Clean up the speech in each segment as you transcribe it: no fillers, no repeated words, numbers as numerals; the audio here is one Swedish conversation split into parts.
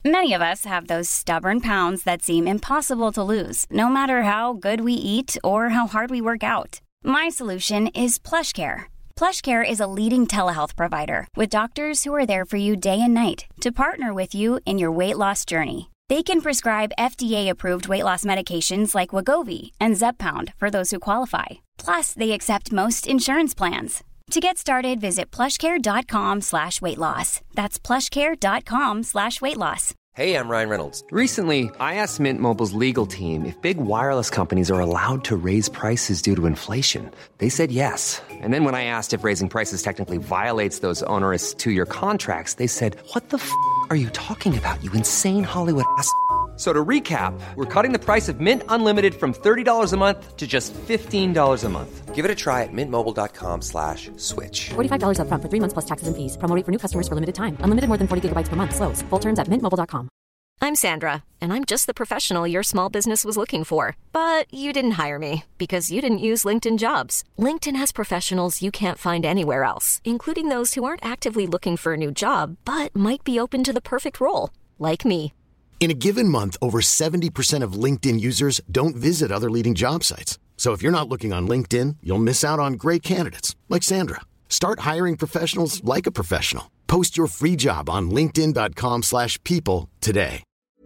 Many of us have those stubborn pounds that seem impossible to lose, no matter how good we eat or how hard we work out. My solution is PlushCare. PlushCare is a leading telehealth provider with doctors who are there for you day and night to partner with you in your weight loss journey. They can prescribe FDA-approved weight loss medications like Wegovy and Zepbound for those who qualify. Plus, they accept most insurance plans. To get started, visit plushcare.com/weightloss. That's plushcare.com/weightloss. Hey, I'm Ryan Reynolds. Recently, I asked Mint Mobile's legal team if big wireless companies are allowed to raise prices due to inflation. They said yes. And then when I asked if raising prices technically violates those onerous two-year contracts, they said, "What the f*** are you talking about, you insane Hollywood ass?" So to recap, we're cutting the price of Mint Unlimited from $30 a month to just $15 a month. Give it a try at mintmobile.com/switch. $45 up front for 3 months plus taxes and fees. Promo rate for new customers for limited time. Unlimited more than 40 gigabytes per month. Slows full terms at mintmobile.com. I'm Sandra, and I'm just the professional your small business was looking for. But you didn't hire me because you didn't use LinkedIn Jobs. LinkedIn has professionals you can't find anywhere else, including those who aren't actively looking for a new job, but might be open to the perfect role, like me. In a given month, over 70% of LinkedIn users don't visit other leading job sites. So if you're not looking on LinkedIn, you'll miss out on great candidates like Sandra. Start hiring professionals like a professional. Post your free job on linkedin.com/people today.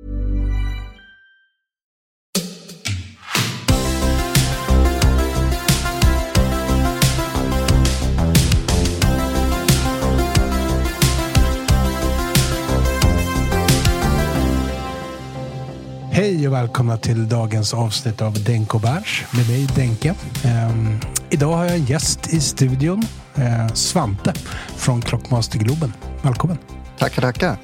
Hej och välkomna till dagens avsnitt av Denko Bärs med mig Denke. Idag har jag en gäst i studion, Svante från Clockmaster Globen. Välkommen. Tackar.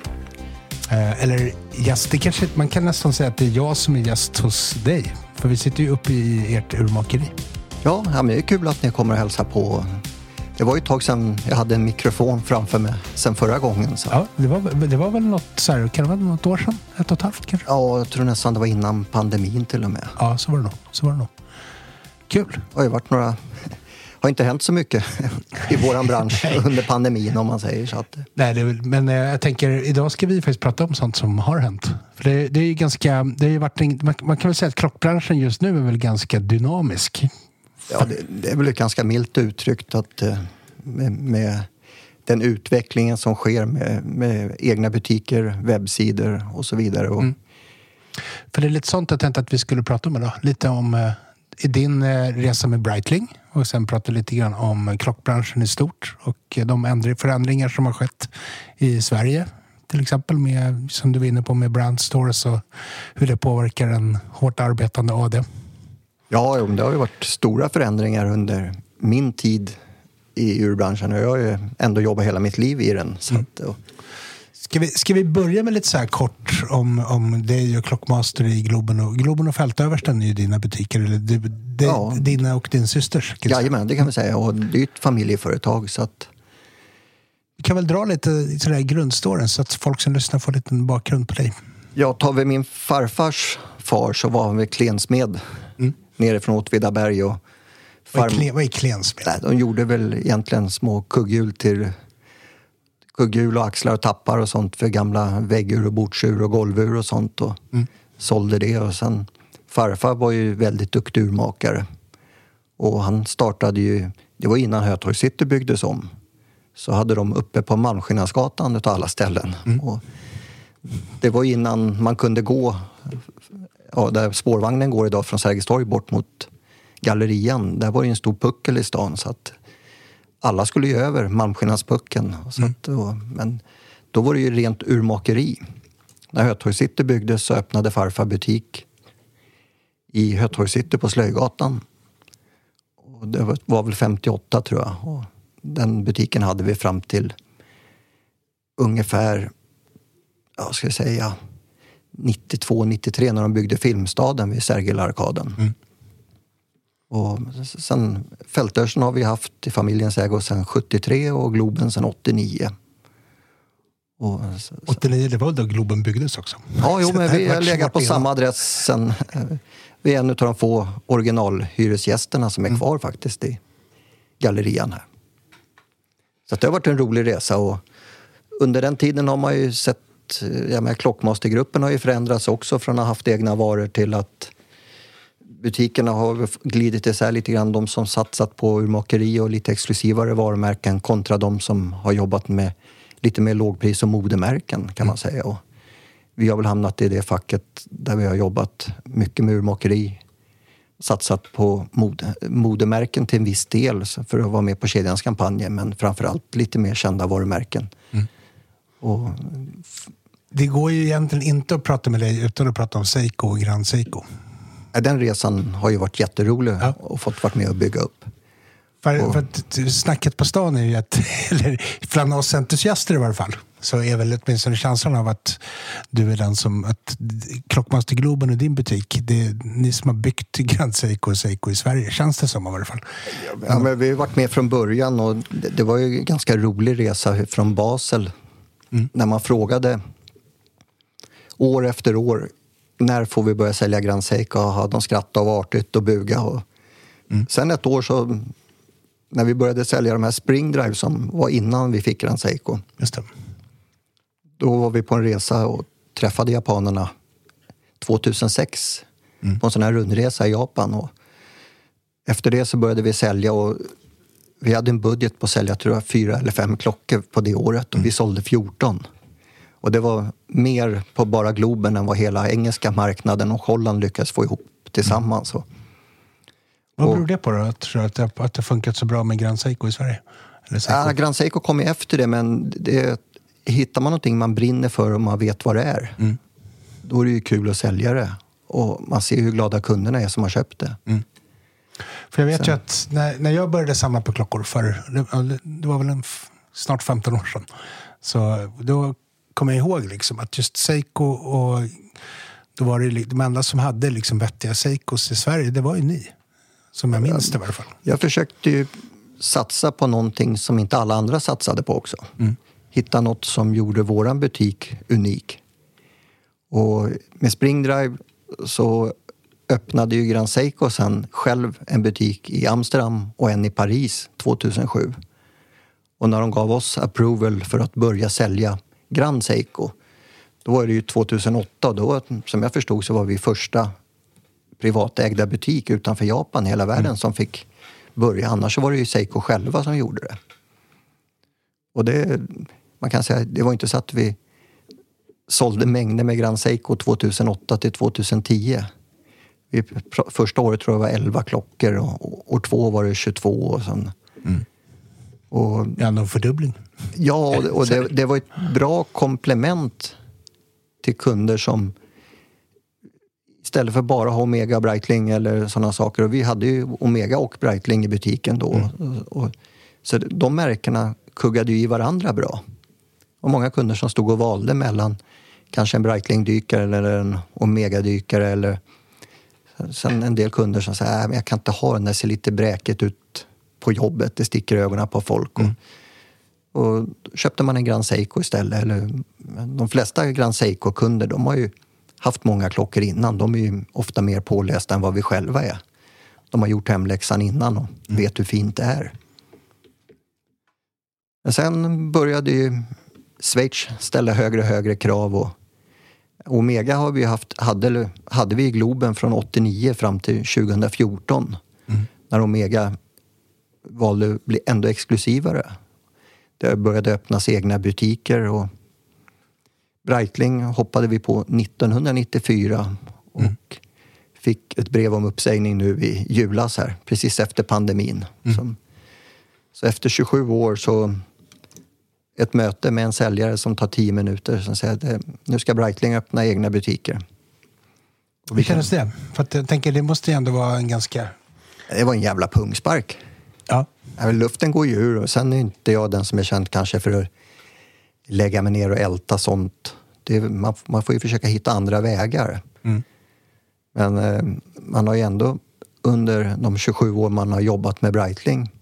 Eller gäst, det kanske, man kan nästan säga att det är jag som är gäst hos dig. För vi sitter ju uppe i ert urmakeri. Ja, men det är kul att ni kommer och hälsa på. Det var ju ett tag sedan jag hade en mikrofon framför mig sen förra gången. Så. Ja, det var väl något så här, kan det vara något år sedan? 1,5 kanske? Ja, jag tror nästan det var innan pandemin till och med. Ja, så var det nog. Kul. Det har ju varit har inte hänt så mycket i våran bransch under pandemin om man säger så att. Nej, men jag tänker idag ska vi faktiskt prata om sånt som har hänt. För det är ju ganska, det har ju varit man kan väl säga att klockbranschen just nu är väl ganska dynamisk. Ja, det är väl ganska milt uttryckt att med den utvecklingen som sker med egna butiker, webbsidor och så vidare. För det är lite sånt jag tänkte att vi skulle prata om idag. Lite om din resa med Breitling och sen prata lite grann om klockbranschen i stort och de förändringar som har skett i Sverige. Till exempel med, som du var inne på, med brand stores och hur det påverkar en hårt arbetande AD. Ja, det har ju varit stora förändringar under min tid i urbranschen och jag har ju ändå jobbat hela mitt liv i den. Så att, Ska vi börja med lite så här kort om dig och Clockmaster i Globen och Fältöversten är ju dina butiker, eller dina och din systers? Jajamän, det kan vi säga, och det är ett familjeföretag så att. Vi kan väl dra lite sådär grundstoryn så att folk som lyssnar får lite bakgrund på dig. Ja, tar vi min farfars far så var han väl klensmed nerifrån Åtvidaberg. Och vad är klensmed? Nej, de gjorde väl egentligen små kugghjul och axlar och tappar och sånt för gamla väggur och bordsur och golvur och sånt och sålde det. Och sen farfar var ju väldigt duktig urmakare och han startade ju, det var innan Hötorg City byggdes om, så hade de uppe på Malmskillnadsgatan utav alla ställen och det var innan man kunde gå där spårvagnen går idag från Sergels torg bort mot Gallerian. Där var det en stor puckel i stan så att alla skulle ju över Malmskillnadspucken. Men då var det ju rent urmakeri. När Hötorg City byggdes så öppnade farfar butik i Hötorg City på Slöjgatan. Och det var väl 58 tror jag. Och den butiken hade vi fram till ungefär, jag ska säga 92-93 när de byggde Filmstaden vid Sergelarkaden. Och sen Fältörsen har vi haft i familjens ägo sedan 73 och Globen sedan 89. 89, det var då Globen byggdes också. Ja, men vi har legat på samma adress sen. Vi är en av de få originalhyresgästerna som är kvar faktiskt i gallerian här. Så det har varit en rolig resa och under den tiden har man ju sett att Klockmastergruppen har ju förändrats också från att ha haft egna varor till att butikerna har glidit isär lite grann. De som satsat på urmakeri och lite exklusivare varumärken kontra de som har jobbat med lite mer lågpris och modemärken kan man säga. Och vi har väl hamnat i det facket där vi har jobbat mycket med urmakeri. Satsat på modemärken till en viss del för att vara med på kedjans kampanjer, men framförallt lite mer kända varumärken. Och det går ju egentligen inte att prata med dig utan att prata om Seiko och Grand Seiko. Den resan har ju varit jätterolig och fått vara med och bygga upp. För att snacket på stan är ju att, eller bland oss entusiaster i varje fall, så är väl åtminstone känslan av att du är den som, att Klockmaster Globen och din butik, det är ni som har byggt Grand Seiko och Seiko i Sverige, känns det som i varje fall. Ja, men vi har varit med från början och det var ju en ganska rolig resa från Basel. När man frågade år efter år, när får vi börja sälja Grand Seiko? De skrattade av artigt och buga. Och sen ett år så, när vi började sälja de här Spring Drive som var innan vi fick Grand Seiko. Just det. Då var vi på en resa och träffade japanerna 2006 på en sån här rundresa i Japan. Och efter det så började vi sälja och vi hade en budget på att sälja, tror jag, 4 eller 5 klockor på det året och vi sålde 14. Och det var mer på bara Globen än vad hela engelska marknaden och Holland lyckades få ihop tillsammans. Vad beror det på då? Att det funkat så bra med Grand Seiko i Sverige? Eller Seiko? Ja, Grand Seiko kom ju efter det, men hittar man någonting man brinner för och man vet vad det är, då är det ju kul att sälja det. Och man ser hur glada kunderna är som har köpt det. För jag vet ju att när jag började samla på klockor det var väl snart 15 år sedan, så då kommer jag ihåg liksom att just Seiko, och då var det de enda som hade liksom vettiga Seikos i Sverige, det var ju ni, som jag minns det i varje fall. Jag försökte ju satsa på någonting som inte alla andra satsade på också. Hitta något som gjorde våran butik unik. Och med Spring Drive så öppnade ju Grand Seiko sen själv en butik i Amsterdam och en i Paris 2007. Och när de gav oss approval för att börja sälja Grand Seiko, då var det ju 2008, och då, som jag förstod, så var vi första privatägda butik utanför Japan i hela världen som fick börja. Annars så var det ju Seiko själva som gjorde det. Och det, man kan säga, det var inte så att vi sålde mängder med Grand Seiko 2008 till 2010. Första året tror jag var 11 klockor och år 2 var det 22 och sånt. Och, någon fördubbling. Ja, och det var ett bra komplement till kunder som istället för bara ha Omega och Breitling eller sådana saker. Och vi hade ju Omega och Breitling i butiken då. Så de märkena kuggade ju i varandra bra. Och många kunder som stod och valde mellan kanske en Breitling-dykare eller en Omega-dykare. Eller sen en del kunder som säger men jag kan inte ha den, det ser lite bräket ut på jobbet. Det sticker ögonen på folk. Och köpte man en Grand Seiko istället. Eller de flesta Grand Seiko-kunder, de har ju haft många klockor innan. De är ju ofta mer pålästa än vad vi själva är. De har gjort hemläxan innan och vet hur fint det är. Men sen började ju Schweiz ställa högre och högre krav. Och Omega har vi hade vi i Globen från 89 fram till 2014. När Omega valde att bli ändå exklusivare. Det började öppnas egna butiker och Breitling hoppade vi på 1994 och fick ett brev om uppsägning nu i julas här, precis efter pandemin. Så efter 27 år så ett möte med en säljare som tar 10 minuter som säger att nu ska Breitling öppna egna butiker. Hur kändes det? För att jag tänker, det måste ju ändå vara en ganska... Det var en jävla pungspark. Ja. Luften går ju ur och sen är inte jag den som är känd kanske för att lägga mig ner och älta sånt. Man får ju försöka hitta andra vägar. Men man har ju ändå under de 27 år man har jobbat med Breitling,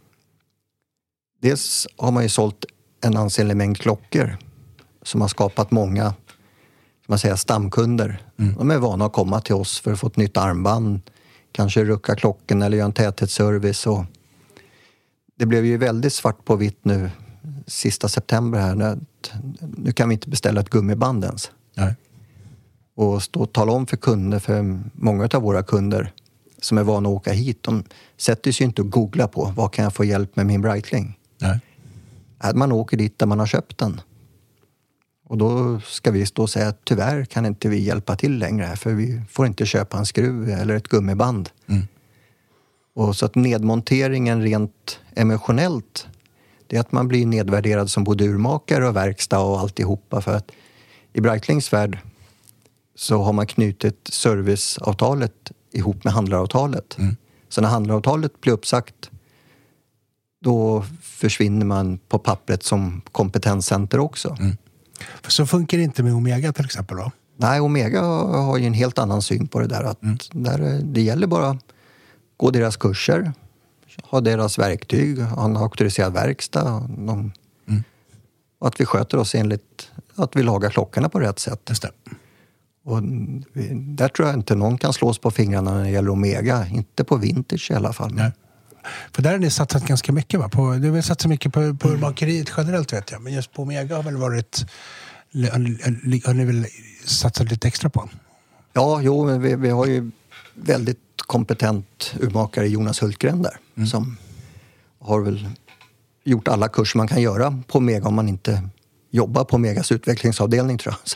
dels har man ju sålt en ansenlig mängd klockor som har skapat många, kan man säga, stamkunder. De är vana att komma till oss för att få ett nytt armband, kanske rucka klockan eller göra en täthetsservice. Och det blev ju väldigt svart på vitt nu sista september här när att nu kan vi inte beställa ett gummiband ens. Nej. Och stå och tala om för kunder, för många av våra kunder som är vana att åka hit, de sätter sig inte och googla på vad kan jag få hjälp med min Breitling. Nej. Att man åker dit där man har köpt den. Och då ska vi stå och säga att tyvärr kan inte vi hjälpa till längre här, för vi får inte köpa en skruv eller ett gummiband. Och så att nedmonteringen rent emotionellt, det är att man blir nedvärderad som både urmakare och verkstad och alltihopa, för att i Breitlings värld så har man knutit serviceavtalet ihop med handlaravtalet. Så när handlaravtalet blir uppsagt, då försvinner man på pappret som kompetenscenter också. Så funkar det inte med Omega till exempel då? Nej, Omega har ju en helt annan syn på det där. Att det gäller bara gå deras kurser, ha deras verktyg, ha en auktoriserad verkstad. Och att vi sköter oss enligt att vi lagar klockorna på rätt sätt. Just det. Och där tror jag inte någon kan slås på fingrarna när det gäller Omega. Inte på vintage i alla fall. Nej. För där har ni satsat ganska mycket, va? Du har satsat mycket på makeriet generellt, vet jag. Men just på Omega har väl varit... Har ni väl satsat lite extra på? Ja, men vi har ju väldigt kompetent urmakare Jonas Hultgren där. Som har väl gjort alla kurser man kan göra på Omega om man inte jobbar på Omegas utvecklingsavdelning, tror jag. Så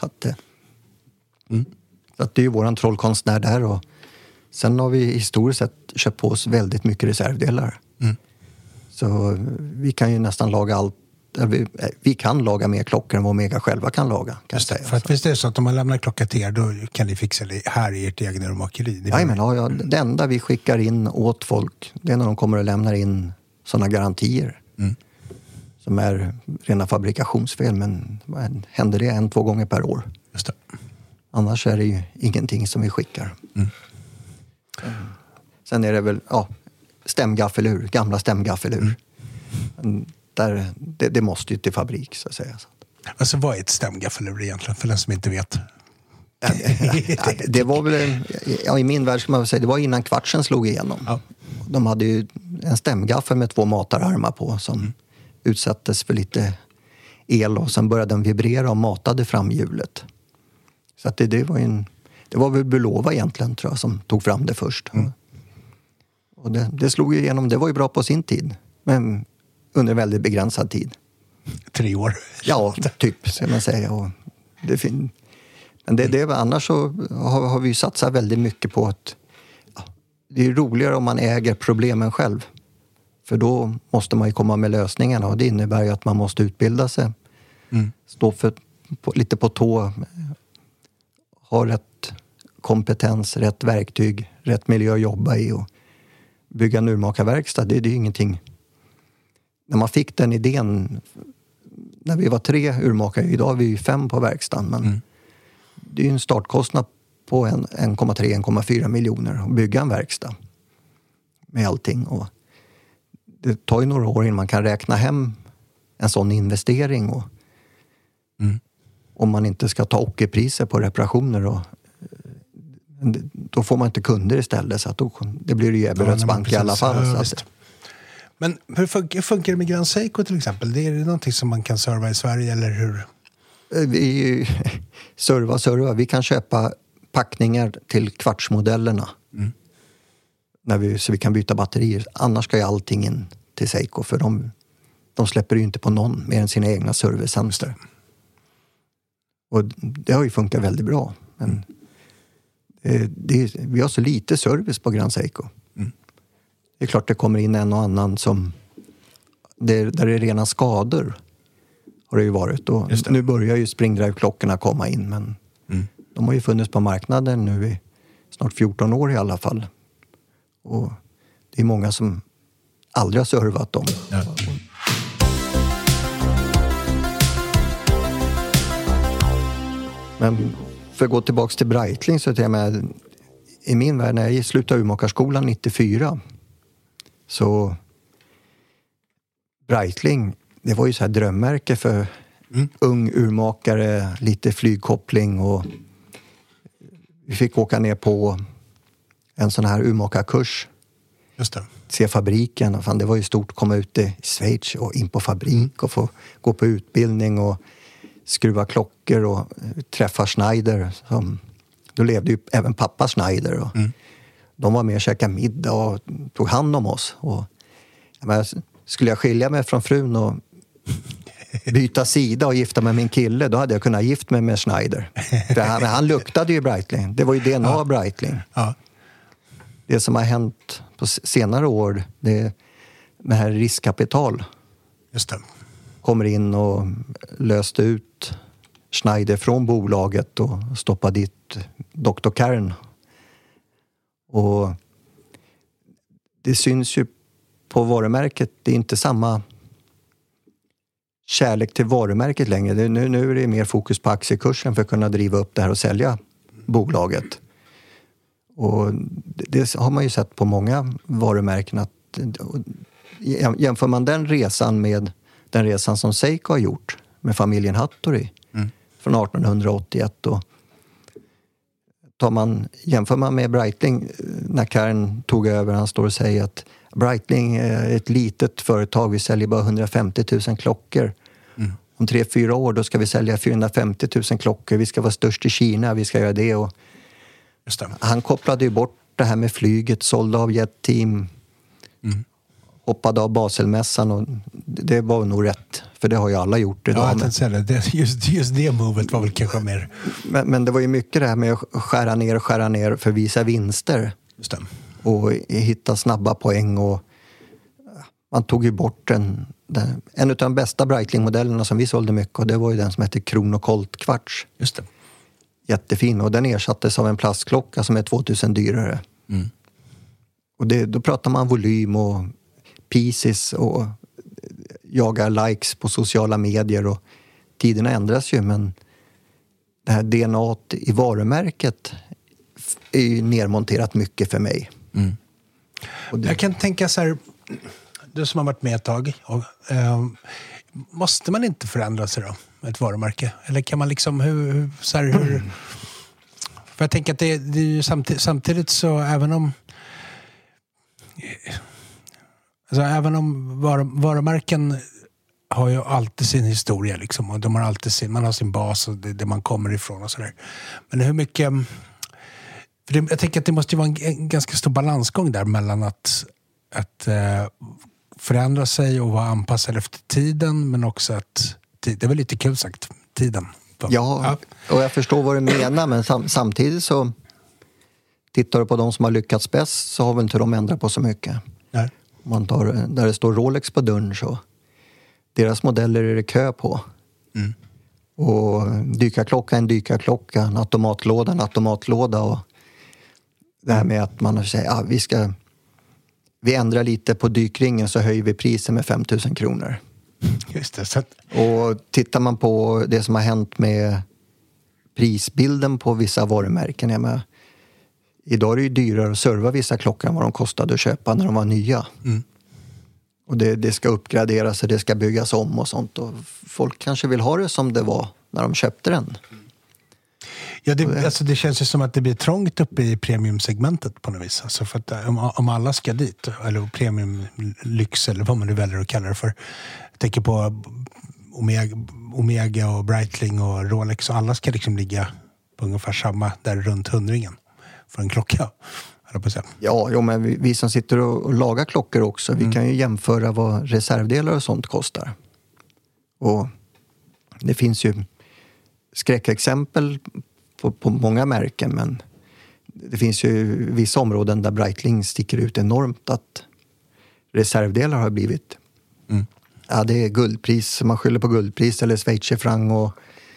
att det är ju våran trollkonstnär där. Och sen har vi historiskt sett köpt på oss väldigt mycket reservdelar. Så vi kan ju nästan laga allt. Vi kan laga mer klockor än vad Omega själva kan laga. Kan säga. För att visst är det så att om man lämnar klocka till er, då kan ni fixa det här i ert egna urmakeri? Ja, det enda vi skickar in åt folk, det är när de kommer och lämnar in sådana garantier. Som är rena fabrikationsfel, men händer det 1-2 gånger per år. Just det. Annars är det ju ingenting som vi skickar. Sen är det väl stämgaffelur, gamla stämgaffelur. Det måste ju till fabrik, så att säga. Alltså vad är ett stämgaffelur egentligen, för den som inte vet? Det var väl, i min värld ska man väl säga, det var innan kvartsen slog igenom. Ja. De hade ju en stämgaffel med 2 matararmar på som utsattes för lite el, och sen började den vibrera och matade fram hjulet. Så att det var väl Bulova egentligen, tror jag, som tog fram det först. Och det slog ju igenom, det var ju bra på sin tid. Men under en väldigt begränsad tid. 3 år. Ja, typ, ska man säga. Och men annars så har vi satsat väldigt mycket på att det är roligare om man äger problemen själv. För då måste man ju komma med lösningarna, och det innebär ju att man måste utbilda sig. Stå lite på tå, ha rätt kompetens, rätt verktyg, rätt miljö att jobba i, och bygga en urmakarverkstad. Det är ju ingenting. När man fick den idén, när vi var 3 urmakare, idag är vi 5 på verkstaden, men det är ju en startkostnad på 1,3-1,4 miljoner att bygga en verkstad med allting, och det tar ju några år innan man kan räkna hem en sån investering, och om man inte ska ta ockerpriser på reparationer, och då får man inte kunder istället, så att det blir ju Ebberöds bank i alla fall. Så men hur funkar det med Grand Seiko till exempel? Det är det någonting som man kan serva i Sverige, eller hur? Vi serva. Vi kan köpa packningar till kvartsmodellerna. Så vi kan byta batterier. Annars ska ju allting in till Seiko, för de släpper ju inte på någon mer än sina egna servicetjänster. Och det har ju funkat väldigt bra. Men vi har så lite service på Grand Seiko. Det är klart det kommer in en och annan som där det är rena skador, har det ju varit. Och nu börjar ju springdrive-klockorna komma in, men de har ju funnits på marknaden nu i snart 14 år i alla fall. Och det är många som aldrig har servat dem. Ja. Men för att gå tillbaka till Breitling, så är jag med, i min värld, när jag slutade urmakarskolan 94, så Breitling, det var ju så här drömmärke för ung urmakare, lite flygkoppling, och vi fick åka ner på en sån här urmakarkurs. Just det. Se fabriken, fan, det var ju stort att komma ut i Schweiz och in på fabrik och få gå på utbildning, och skruva klockor och träffa Schneider. Då levde ju även pappa Schneider. Och de var med och käkade middag och tog hand om oss. Och, skulle jag skilja mig från frun och byta sida och gifta med min kille, då hade jag kunnat gift mig med Schneider. För han luktade ju Breitling. Det var ju DNA av Breitling. Ja. Det som har hänt på senare år, det är med här riskkapital. Just det. Kommer in och löste ut Schneider från bolaget och stoppade dit Dr. Kern. Och det syns ju på varumärket, det är inte samma kärlek till varumärket längre. Nu är det mer fokus på aktiekursen för att kunna driva upp det här och sälja bolaget. Och det har man ju sett på många varumärken. Att, jämför man den resan med den resan som Seiko har gjort med familjen Hattori från 1881. Och jämför man med Breitling, när Kern tog över, han står och säger att Breitling är ett litet företag, vi säljer bara 150 000 klockor. Om 3-4 år då ska vi sälja 450 000 klockor, vi ska vara störst i Kina, vi ska göra det. Och han kopplade ju bort det här med flyget, sålde av Jet-team, hoppade av Baselmässan, och det var nog rätt, för det har ju alla gjort idag. Ja, jag tänkte säga det. Just det movet var väl kanske mer... Men det var ju mycket det här med att skära ner för att visa vinster. Just det. Och hitta snabba poäng, och man tog ju bort en av de bästa Breitling-modellerna som vi sålde mycket, och det var ju den som hette Chronocolt Kvarts. Just det. Jättefin, och den ersattes av en plastklocka som är 2000 dyrare. Och då pratar man volym och pieces och jagar likes på sociala medier, och tiderna ändras ju, men det här DNA i varumärket är ju nermonterat mycket för mig. Jag kan tänka så här, du som har varit med ett tag, måste man inte förändra sig då, ett varumärke? Eller kan man liksom, hur för jag tänker att det är ju samtidigt så, även om varumärken har ju alltid sin historia liksom, och de har alltid man har sin bas och det man kommer ifrån och sådär. Men hur mycket... jag tänker att det måste ju vara en ganska stor balansgång där mellan att förändra sig och vara anpassad efter tiden, men också att... Det är väl lite kul sagt, tiden. Ja, och jag förstår vad du menar, men samtidigt så tittar du på de som har lyckats bäst, så har väl inte de ändrat på så mycket. Nej. Man tar, där det står Rolex på dörren, så deras modeller är det kö på. Och dykarklocka är en dykarklocka, en automatlåda, och det här med att man säger vi ändrar lite på dykringen, så höjer vi priset med 5 000 kronor. Just det. Så... Och tittar man på det som har hänt med prisbilden på vissa varumärken, idag är det ju dyrare att serva vissa klockor än vad de kostade att köpa när de var nya. Och det ska uppgraderas och det ska byggas om och sånt. Och folk kanske vill ha det som det var när de köpte den. Ja, det känns ju som att det blir trångt uppe i premiumsegmentet på något vis. Alltså för att om alla ska dit, eller premiumlyx eller vad man nu väljer att kalla det för. Jag tänker på Omega och Breitling och Rolex, och alla ska liksom ligga på ungefär samma, där runt 100-ringen för en klocka. Ja, men vi som sitter och lagar klockor också, vi kan ju jämföra vad reservdelar och sånt kostar. Och det finns ju skräckexempel på många märken, men det finns ju vissa områden där Breitling sticker ut enormt, att reservdelar har blivit det är guldpris, man skyller på guldpris eller schweizerfranc, och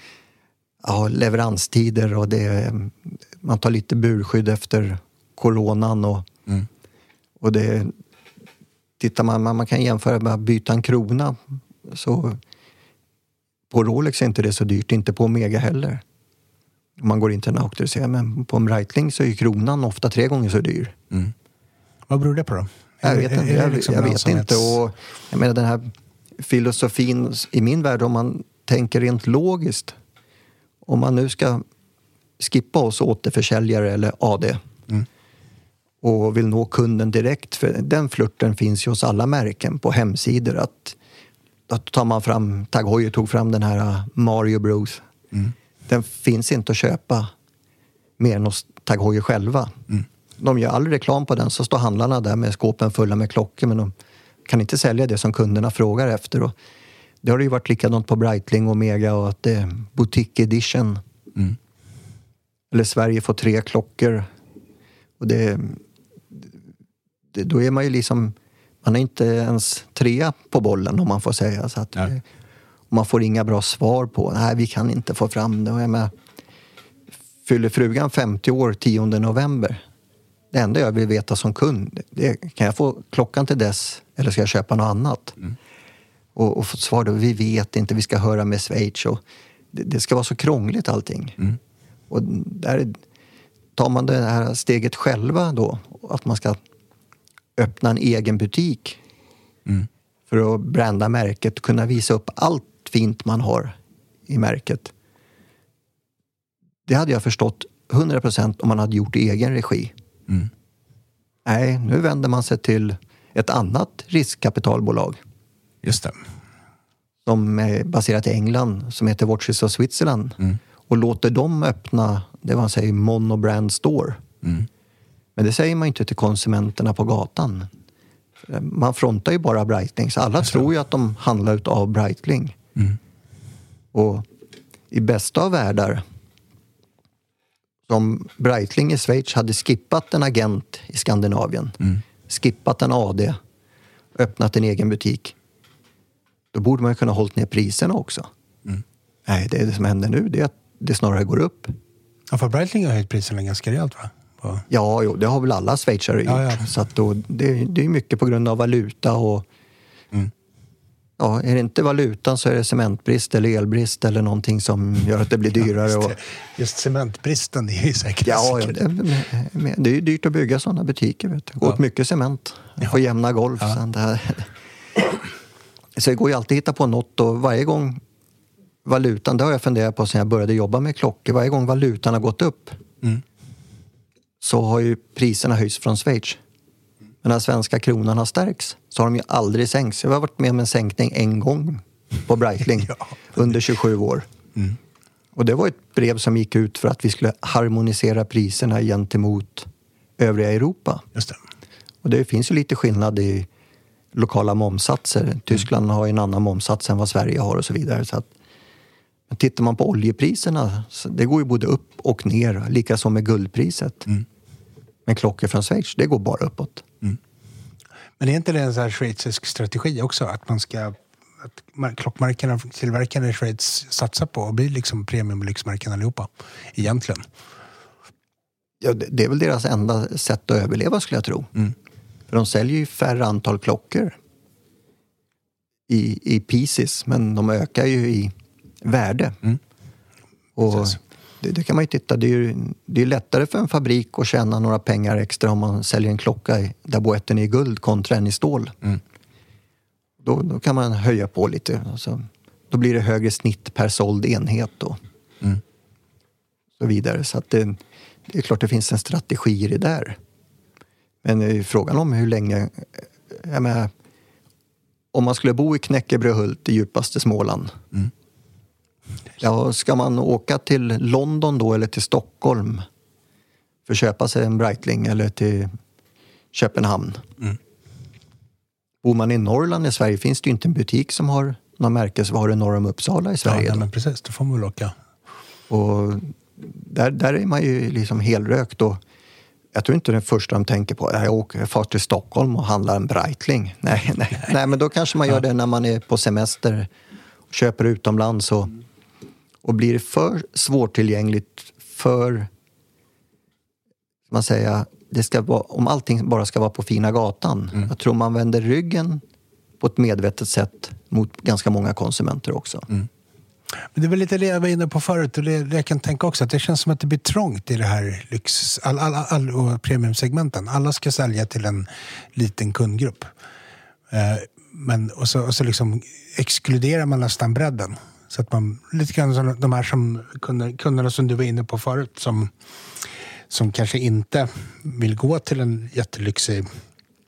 leveranstider, och man tar lite burskydd efter coronan, och det tittar man kan jämföra med att byta en krona, så på Rolex är inte det så dyrt, inte på Omega heller. Man går inte en auktoriserad, men på en Breitling så är ju kronan ofta 3 gånger så dyr. Vad beror det på då? Jag vet inte. Och jag menar, den här filosofin i min värld, om man tänker rent logiskt, om man nu ska skippa oss återförsäljare eller AD och vill nå kunden direkt, för den flirten finns ju hos alla märken på hemsidor, att då tar man fram, Tag Heuer tog fram den här Mario Bros. Den finns inte att köpa mer än hos Tag Heuer själva. De gör all reklam på den, så står handlarna där med skåpen fulla med klockor, men de kan inte sälja det som kunderna frågar efter. Och det har ju varit likadant på Breitling och Omega, och att det är boutique edition. Eller Sverige får 3 klockor. Och då är man ju liksom, man är inte ens 3 på bollen, om man får säga. Så att man får inga bra svar på, nej, vi kan inte få fram det. Och jag menar, fyller frugan 50 år 10 november. Det enda jag vill veta som kund, det kan jag få klockan till dess, eller ska jag köpa något annat? Och få svar då, vi vet inte, vi ska höra med Schweiz, och det ska vara så krångligt allting. Och där tar man det här steget själva då, att man ska öppna en egen butik för att branda märket, kunna visa upp allt fint man har i märket. Det hade jag förstått 100% om man hade gjort i egen regi. Nej, nu vänder man sig till ett annat riskkapitalbolag. Just det. Som är baserat i England, som heter Watches of Switzerland. Och låter dem öppna, det man säger, monobrand store. Men det säger man inte till konsumenterna på gatan. Man frontar ju bara Breitling, så alla tror ju att de handlar utav Breitling. Och i bästa av världar, som Breitling i Schweiz hade skippat en agent i Skandinavien, skippat en AD, öppnat en egen butik, då borde man ju kunna hållit ner priserna också. Nej, det som händer nu, det är att det snarare går upp. Ja, för Breitling har höjt priserna ganska rejält, va? Ja, det har väl alla schweizare gjort. Ja. Så att då, det är mycket på grund av valuta och ja, är det inte valutan så är det cementbrist eller elbrist eller någonting som gör att det blir dyrare. Och just cementbristen är ju säkert. Ja, det är ju dyrt att bygga sådana butiker. Vet du. Går åt mycket cement och jämna golv. Så det går ju alltid att hitta på något, och varje gång valutan, det har jag funderat på sedan jag började jobba med klockor, varje gång valutan har gått upp så har ju priserna höjts från Schweiz. Men när svenska kronan har stärks så har de ju aldrig sänkts. Jag har varit med om en sänkning en gång på Breitling under 27 år. Och det var ett brev som gick ut för att vi skulle harmonisera priserna gentemot övriga Europa. Just det. Och det finns ju lite skillnad i lokala momsatser. Tyskland har ju en annan momsats än vad Sverige har och så vidare. Så att, men tittar man på oljepriserna, det går ju både upp och ner, lika som med guldpriset. Men klockor från Schweiz, det går bara uppåt. Men är inte det en sån här schweizisk strategi också? Att man ska, att klockmärkena, tillverkarna i Schweiz satsar på och blir liksom premium- och lyxmärken allihopa egentligen? Ja, det är väl deras enda sätt att överleva, skulle jag tro. För de säljer ju färre antal klockor i pieces, men de ökar ju i värde. Och det kan man ju titta, det är lättare för en fabrik att tjäna några pengar extra om man säljer en klocka där boetten är i guld kontra en i stål. Då kan man höja på lite. Alltså, då blir det högre snitt per såld enhet då. Så vidare. Så att det är klart det finns en strategi i det där. Men det är frågan om hur länge, jag menar, om man skulle bo i Knäckebröhult i djupaste Småland. Ja, ska man åka till London då eller till Stockholm för att köpa sig en Breitling, eller till Köpenhamn? Bor man i Norrland i Sverige finns det ju inte en butik som har någon märkesvaror norr om Uppsala i Sverige. Ja, men precis, då får man väl åka. Och där är man ju liksom helrökt, och jag tror inte det första de tänker på jag åker fast till Stockholm och handlar en Breitling. Nej, men då kanske man gör det när man är på semester och köper utomlands, och blir det för svårtillgängligt för, man säger, det ska vara, om allting bara ska vara på fina gatan. Jag tror man vänder ryggen på ett medvetet sätt mot ganska många konsumenter också. Men det är väl lite det jag var inne på förut, och det jag kan tänka också att det känns som att det blir trångt i det här lyx och premiumsegmenten. Alla ska sälja till en liten kundgrupp. Men och så liksom exkluderar man nästan bredden. Så att man, lite grann som de här som kunderna som du var inne på förut, som kanske inte vill gå till en jättelyxig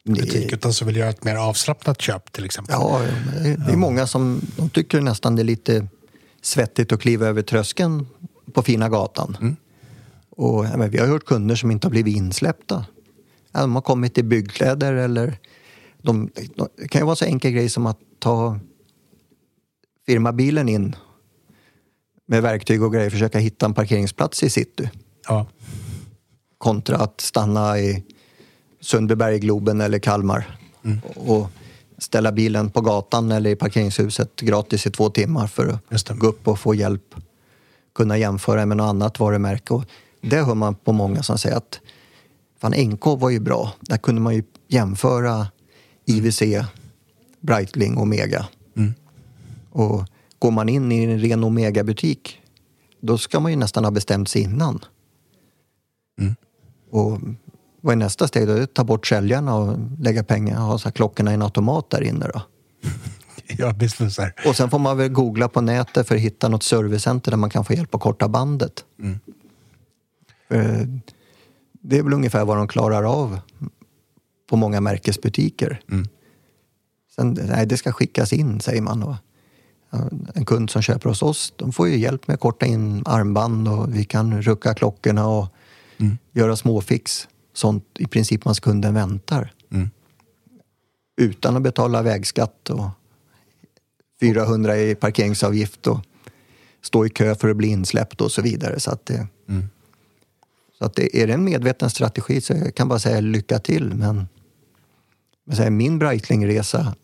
butik utan så vill göra ett mer avslappnat köp till exempel. Ja, det är många som de tycker nästan det är lite svettigt att kliva över tröskeln på fina gatan. Och men vi har hört kunder som inte har blivit insläppta. De har kommit i byggkläder eller det kan ju vara så enkel grej som att ta firmabilen in med verktyg och grejer, försöka hitta en parkeringsplats i city. Ja. Kontra att stanna i Sundbyberg, Globen eller Kalmar och ställa bilen på gatan eller i parkeringshuset gratis i 2 timmar för att gå upp och få hjälp. Kunna jämföra med något annat varumärke. Och det hör man på många som säger att fan, NK var ju bra. Där kunde man ju jämföra IWC, Breitling och Omega. Och går man in i en ren Omega-butik, då ska man ju nästan ha bestämt sig innan. Och vad är nästa steg då? Ta bort säljarna och lägga pengar och ha så här klockorna i en automat där inne då. Ja, business där. Och sen får man väl googla på nätet för att hitta något servicecenter där man kan få hjälp att korta bandet. För det är väl ungefär vad de klarar av på många märkesbutiker. Sen, nej, det ska skickas in, säger man. Och en kund som köper hos oss, de får ju hjälp med att korta in armband och vi kan rucka klockorna och göra småfix. Sånt i princip man kunden väntar. Utan att betala vägskatt och 400 i parkeringsavgift och stå i kö för att bli insläppt och så vidare. Så att det är en medveten strategi, så jag kan bara säga lycka till. Men min Breitling-resa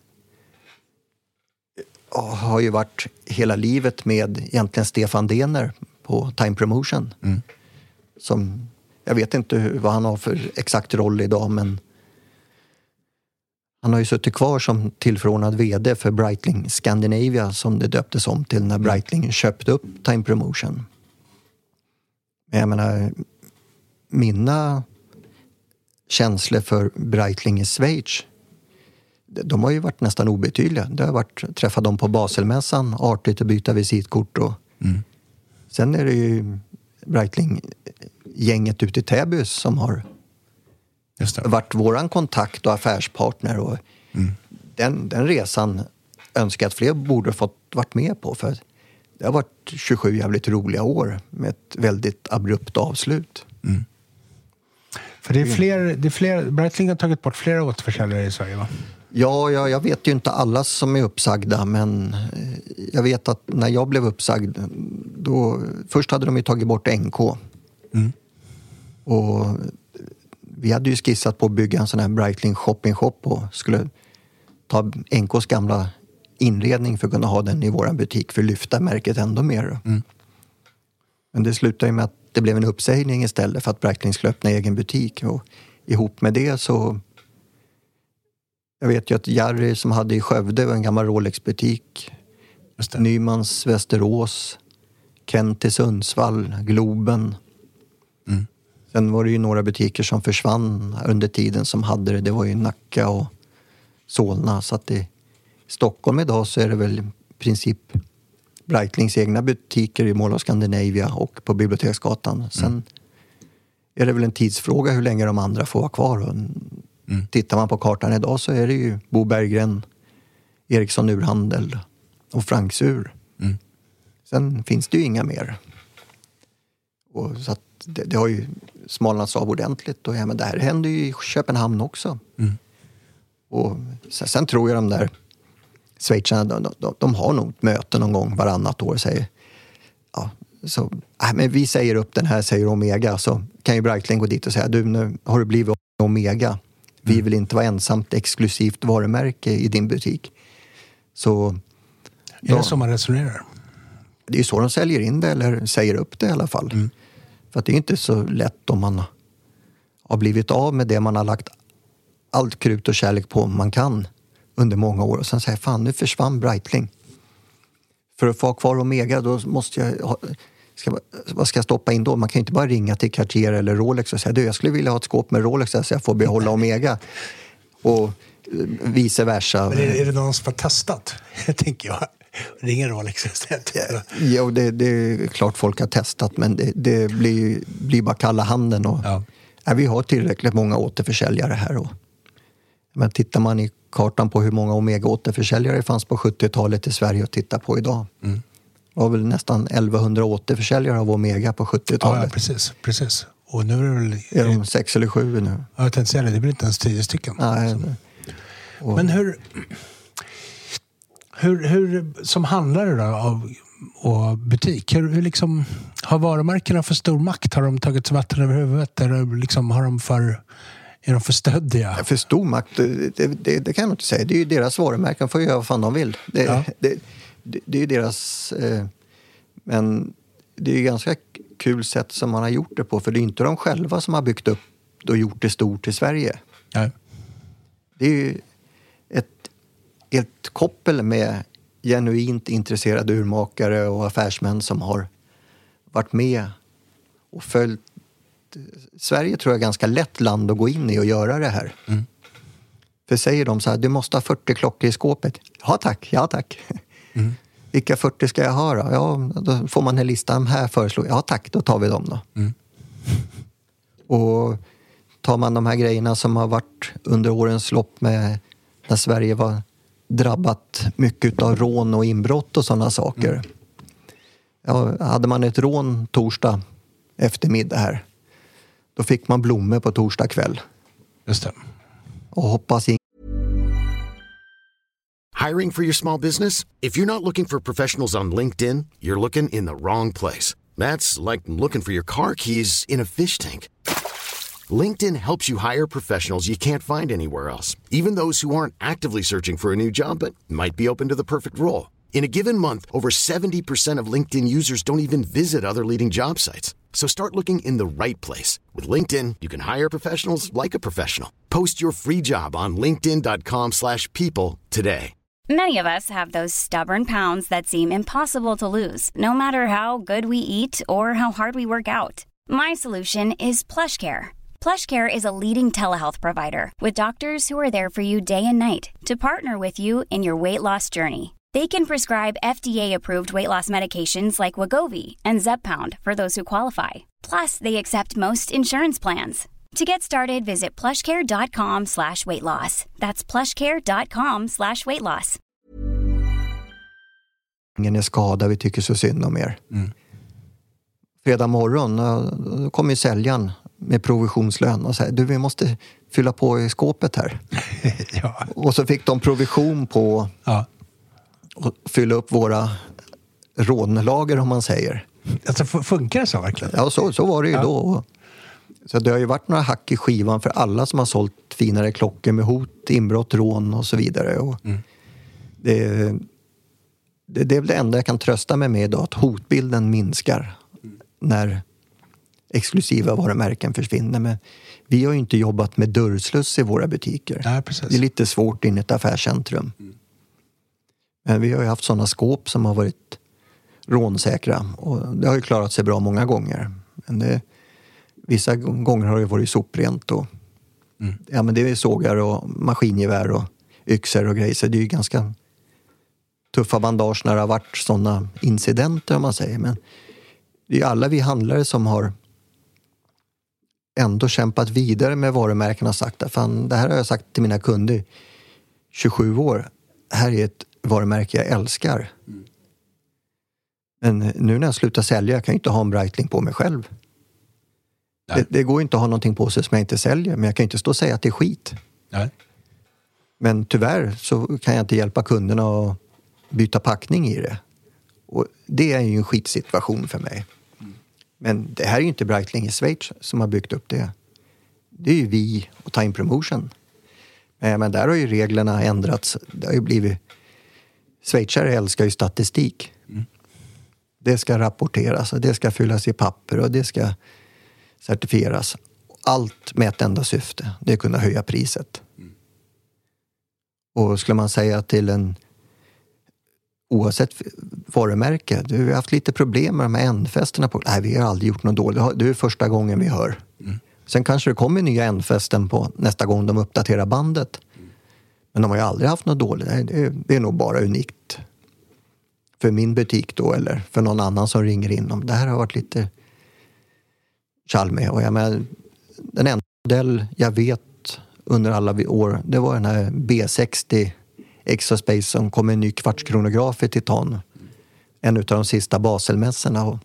har ju varit hela livet med egentligen Stefan Dehner på Time Promotion. Som, jag vet inte vad han har för exakt roll idag, men han har ju suttit kvar som tillförordnad vd för Breitling Scandinavia, som det döptes om till när Breitling köpte upp Time Promotion. Men jag menar, mina känslor för Breitling i Schweiz, de har ju varit nästan obetydliga. Det har varit träffa dem på Baselmässan, artigt att byta visitkort och sen är det ju Breitling-gänget ute i Täby som har varit våran kontakt och affärspartner och den resan önskar att fler borde fått varit med på, för det har varit 27 jävligt roliga år med ett väldigt abrupt avslut. För det är fler Breitling har tagit bort flera återförsäljare i Sverige, va? Ja, jag vet ju inte alla som är uppsagda, men jag vet att när jag blev uppsagd, då först hade de ju tagit bort NK. Och vi hade ju skissat på att bygga en sån här Breitling shopping shop och skulle ta NKs gamla inredning för att kunna ha den i våran butik för att lyfta märket ändå mer. Men det slutade ju med att det blev en uppsägning istället för att Breitling skulle öppna egen butik. Och ihop med det så, jag vet ju att Jerry som hade i Skövde var en gammal Rolex-butik. Nymans Västerås, Kent i Sundsvall, Globen. Sen var det ju några butiker som försvann under tiden som hade det. Det var ju Nacka och Solna. Så att i Stockholm idag så är det väl i princip Breitlings egna butiker i Mall of Scandinavia och på Biblioteksgatan. Sen är det väl en tidsfråga hur länge de andra får vara kvar. Och tittar man på kartan idag så är det ju Bo Berggren, Eriksson Urhandel och Franks Ur. Sen finns det ju inga mer. Och så att det har ju smalnats av ordentligt. Och ja, men det här händer ju i Köpenhamn också. Och sen tror jag de där schweizarna, de har nog ett möte någon gång varannat år och säger men vi säger upp den här, säger Omega, så kan ju Breitling gå dit och säga, du, nu har du blivit Omega. Vi vill inte vara ensamt exklusivt varumärke i din butik. Så är det så man resonerar? Det är ju så de säljer in det eller säger upp det i alla fall. För att det är inte så lätt om man har blivit av med det man har lagt allt krut och kärlek på man kan under många år. Och sen säger fan, nu försvann Breitling. För att få ha kvar Omega, då måste jag vad ska jag stoppa in då? Man kan ju inte bara ringa till Cartier eller Rolex och säga, du, jag skulle vilja ha ett skåp med Rolex så jag får behålla Omega. Och vice versa. Men är det någon som har testat? Tänker jag. Ringer Rolex istället. Jo, det är klart folk har testat, men det blir bara kalla handen. Och, vi har tillräckligt många återförsäljare här. Och, Men tittar man i kartan på hur många Omega-återförsäljare det fanns på 70-talet i Sverige och tittar på idag. Det var väl nästan 1100 återförsäljare av Omega på 70-talet. Ja, precis. Och nu är det väl... Är de 6 eller 7 nu? Ja, jag tänkte säga det blir inte ens 10 stycken. Nej. Men hur som handlare då och butik, hur liksom har varumärkena för stor makt? Har de tagit sig vatten över huvudet? Eller liksom är de för stöddiga? För stor makt, det kan jag inte säga. Det är ju deras varumärken, får göra vad fan de vill. Det är ju deras... men det är ju ganska kul sätt som man har gjort det på. För det är inte de själva som har byggt upp och gjort det stort i Sverige. Nej. Det är ju ett koppel med genuint intresserade urmakare och affärsmän som har varit med och följt. Sverige tror jag är ganska lätt land att gå in i och göra det här. För säger de så här, du måste ha 40 klockor i skåpet. Ja tack. Vilka 40 ska jag ha då? Ja, då får man en lista. Här föreslår. Ja tack, då tar vi dem då. Och tar man de här grejerna som har varit under årens lopp med när Sverige var drabbat mycket av rån och inbrott och sådana saker. Ja, hade man ett rån torsdag eftermiddag här, då fick man blommor på torsdag kväll. Just det. Och hoppas in. Hiring for your small business? If you're not looking for professionals on LinkedIn, you're looking in the wrong place. That's like looking for your car keys in a fish tank. LinkedIn helps you hire professionals you can't find anywhere else, even those who aren't actively searching for a new job but might be open to the perfect role. In a given month, over 70% of LinkedIn users don't even visit other leading job sites. So start looking in the right place. With LinkedIn, you can hire professionals like a professional. Post your free job on linkedin.com/people today. Many of us have those stubborn pounds that seem impossible to lose, no matter how good we eat or how hard we work out. My solution is PlushCare. PlushCare is a leading telehealth provider with doctors who are there for you day and night to partner with you in your weight loss journey. They can prescribe FDA-approved weight loss medications like Wegovy and Zepbound for those who qualify. Plus, they accept most insurance plans. To get started, visit plushcare.com/weightloss. That's plushcare.com/weightloss. Ingen är skadad, vi tycker så synd om er. Fredag morgon då kom ju säljaren med provisionslön och säger, vi måste fylla på i skåpet här. Ja. Och så fick de provision på att fylla upp våra rånlager, om man säger. Alltså funkar det så verkligen? Ja, så var det ju då. Så det har ju varit några hack i skivan för alla som har sålt finare klockor med hot, inbrott, rån och så vidare. Och det är väl det enda jag kan trösta mig med idag, att hotbilden minskar när exklusiva varumärken försvinner. Men vi har ju inte jobbat med dörrsluss i våra butiker. Nej, precis. Det är lite svårt in i ett affärscentrum. Men vi har ju haft sådana skåp som har varit rånsäkra. Och det har ju klarat sig bra många gånger. Men vissa gånger har det varit soprent. Och, ja, men det är sågar och maskingevär och yxor och grejer. Så det är ju ganska tuffa bandage när det har varit sådana incidenter, om man säger. Men det är ju alla vi handlare som har ändå kämpat vidare med varumärken och sagt att fan, det här har jag sagt till mina kunder 27 år. Här är ett varumärke jag älskar. Men nu när jag slutar sälja, jag kan ju inte ha en Breitling på mig själv. Det går inte att ha någonting på sig som jag inte säljer, men jag kan inte stå och säga att det är skit. Nej. Men tyvärr så kan jag inte hjälpa kunderna att byta packning i det. Och det är ju en skitsituation för mig. Men det här är ju inte Breitling i Schweiz som har byggt upp det. Det är ju vi och Time Promotion. Men där har ju reglerna ändrats. Det har ju blivit... Schweizare älskar ju statistik. Det ska rapporteras och det ska fyllas i papper och det ska certifieras. Allt med ett enda syfte. Det är att kunna höja priset. Och skulle man säga till en... Oavsett varumärke. Du har haft lite problem med de här ändfästerna på. Nej, vi har aldrig gjort något dåligt. Det är första gången vi hör. Sen kanske det kommer nya ändfästen på nästa gång de uppdaterar bandet. Men de har ju aldrig haft något dåligt. Nej, det är nog bara unikt. För min butik då, eller för någon annan som ringer in. Det här har varit lite tjall med. Och jag menar, den enda modell jag vet under alla år, det var den här B60 Exospace som kom en ny kvartskronograf i titan. En av de sista Baselmässorna. Och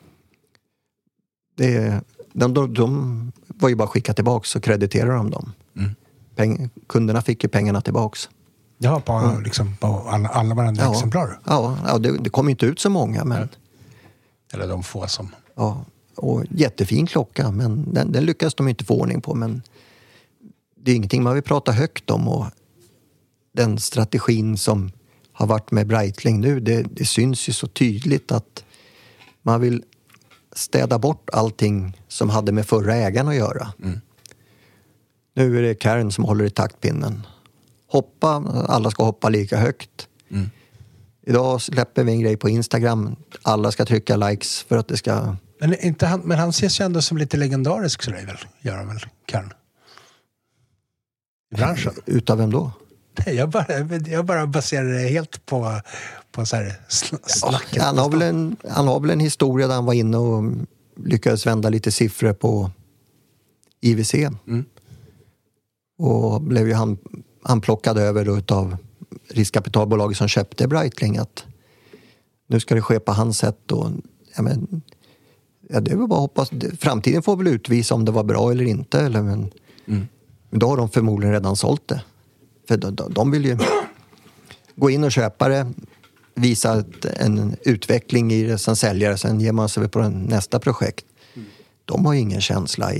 de var ju bara skicka tillbaka så krediterade de dem. Kunderna fick ju pengarna tillbaks. Ja, på alla varandra exemplar. Ja, det kom inte ut så många. Men, eller de få som... Ja, och jättefin klocka, men den lyckas de inte få ordning på. Men det är ingenting man vill prata högt om. Och den strategin som har varit med Breitling nu, det syns ju så tydligt att man vill städa bort allting som hade med förra ägaren att göra. Nu är det Karen som håller i taktpinnen. Alla ska hoppa lika högt. Idag släpper vi en grej på Instagram. Alla ska trycka likes för att det ska... Men han ses ju ändå som lite legendarisk, så det väl, gör han väl, Karen? I branschen. Utav vem då? Jag bara baserar det helt på så här snacket. Ja, han har väl en historia där han var inne och lyckades vända lite siffror på IWC. Och blev ju han plockade över då utav riskkapitalbolaget som köpte Breitling, att nu ska det ske på hans sätt. Och, det är väl bara hoppas. Framtiden får väl utvisa om det var bra eller inte. Men då har de förmodligen redan sålt det. För de vill ju gå in och köpa det, visa en utveckling i det, sen sälja det, sen ger man sig på nästa projekt. De har ju ingen känsla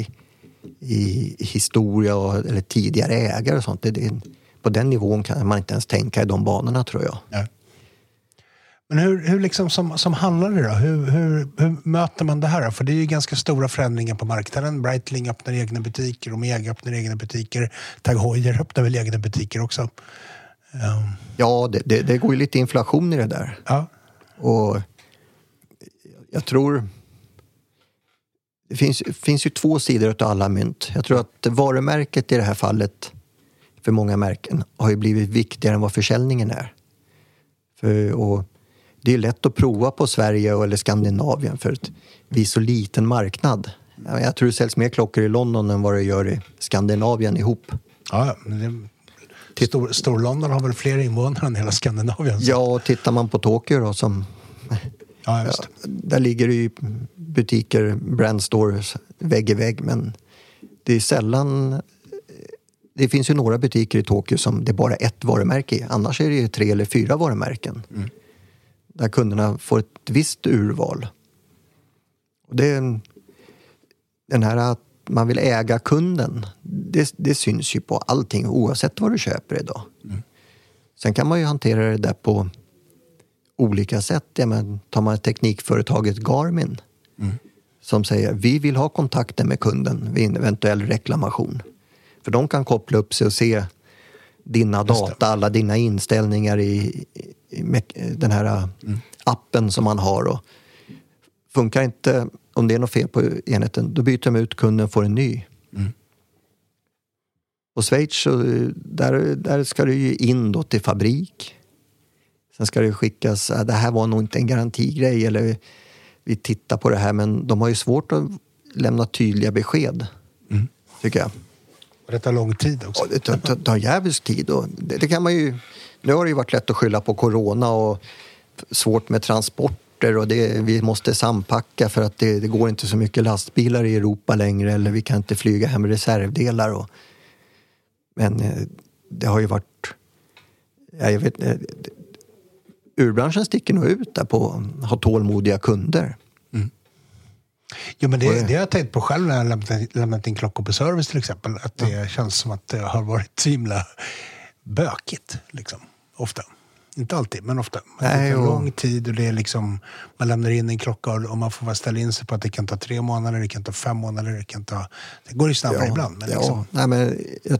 i historia eller tidigare ägare och sånt. På den nivån kan man inte ens tänka i de banorna, tror jag. Ja. Men hur liksom som handlare då? Hur möter man det här? För det är ju ganska stora förändringar på marknaden. Breitling öppnar egna butiker, Omega öppnar egna butiker, Tag Heuer öppnar väl egna butiker också. Ja, det går ju lite inflation i det där. Ja. Och jag tror det finns ju två sidor av alla mynt. Jag tror att varumärket i det här fallet för många märken har ju blivit viktigare än vad försäljningen är. Och det är lätt att prova på Sverige eller Skandinavien för att vi är så liten marknad. Jag tror det säljs mer klockor i London än vad det gör i Skandinavien ihop. Ja, men Stor-London har väl fler invånare än hela Skandinavien. Så. Ja, och tittar man på Tokyo då som... Ja, just det. Där ligger det ju butiker, brandstores vägg i vägg, men det är sällan... Det finns ju några butiker i Tokyo som det är bara ett varumärke i. Annars är det ju 3 eller 4 varumärken. Där kunderna får ett visst urval. Och det är den här att man vill äga kunden. Det syns ju på allting oavsett vad du köper idag. Sen kan man ju hantera det där på olika sätt. Tar man teknikföretaget Garmin som säger vi vill ha kontakten med kunden vid en eventuell reklamation. För de kan koppla upp sig och se dina data, alla dina inställningar i den här appen som man har. Och funkar inte, om det är något fel på enheten, då byter de ut kunden och får en ny. Och Schweiz, där ska det ju in då till fabrik. Sen ska det skickas, det här var nog inte en garantigrej eller vi tittar på det här, men de har ju svårt att lämna tydliga besked, tycker jag. Och det tar lång tid också. Ja, det tar jävligt tid. Och det kan man ju... Nu har det ju varit lätt att skylla på corona och svårt med transporter och vi måste sampacka för att det går inte så mycket lastbilar i Europa längre eller vi kan inte flyga hem reservdelar. Men det har ju varit... Jag vet, urbranschen sticker nog ut där på att ha tålmodiga kunder. Jo, men det har jag tänkt på själv när jag lämnat in klockor på service till exempel. Att det känns som att det har varit så himla bökigt, liksom. Ofta. Inte alltid, men ofta. Det tar lång tid och det är liksom... Man lämnar in en klocka och man får ställa in sig på att det kan ta 3 månader, det kan ta 5 månader, det går ju snabbare ibland. Men liksom. Nej, men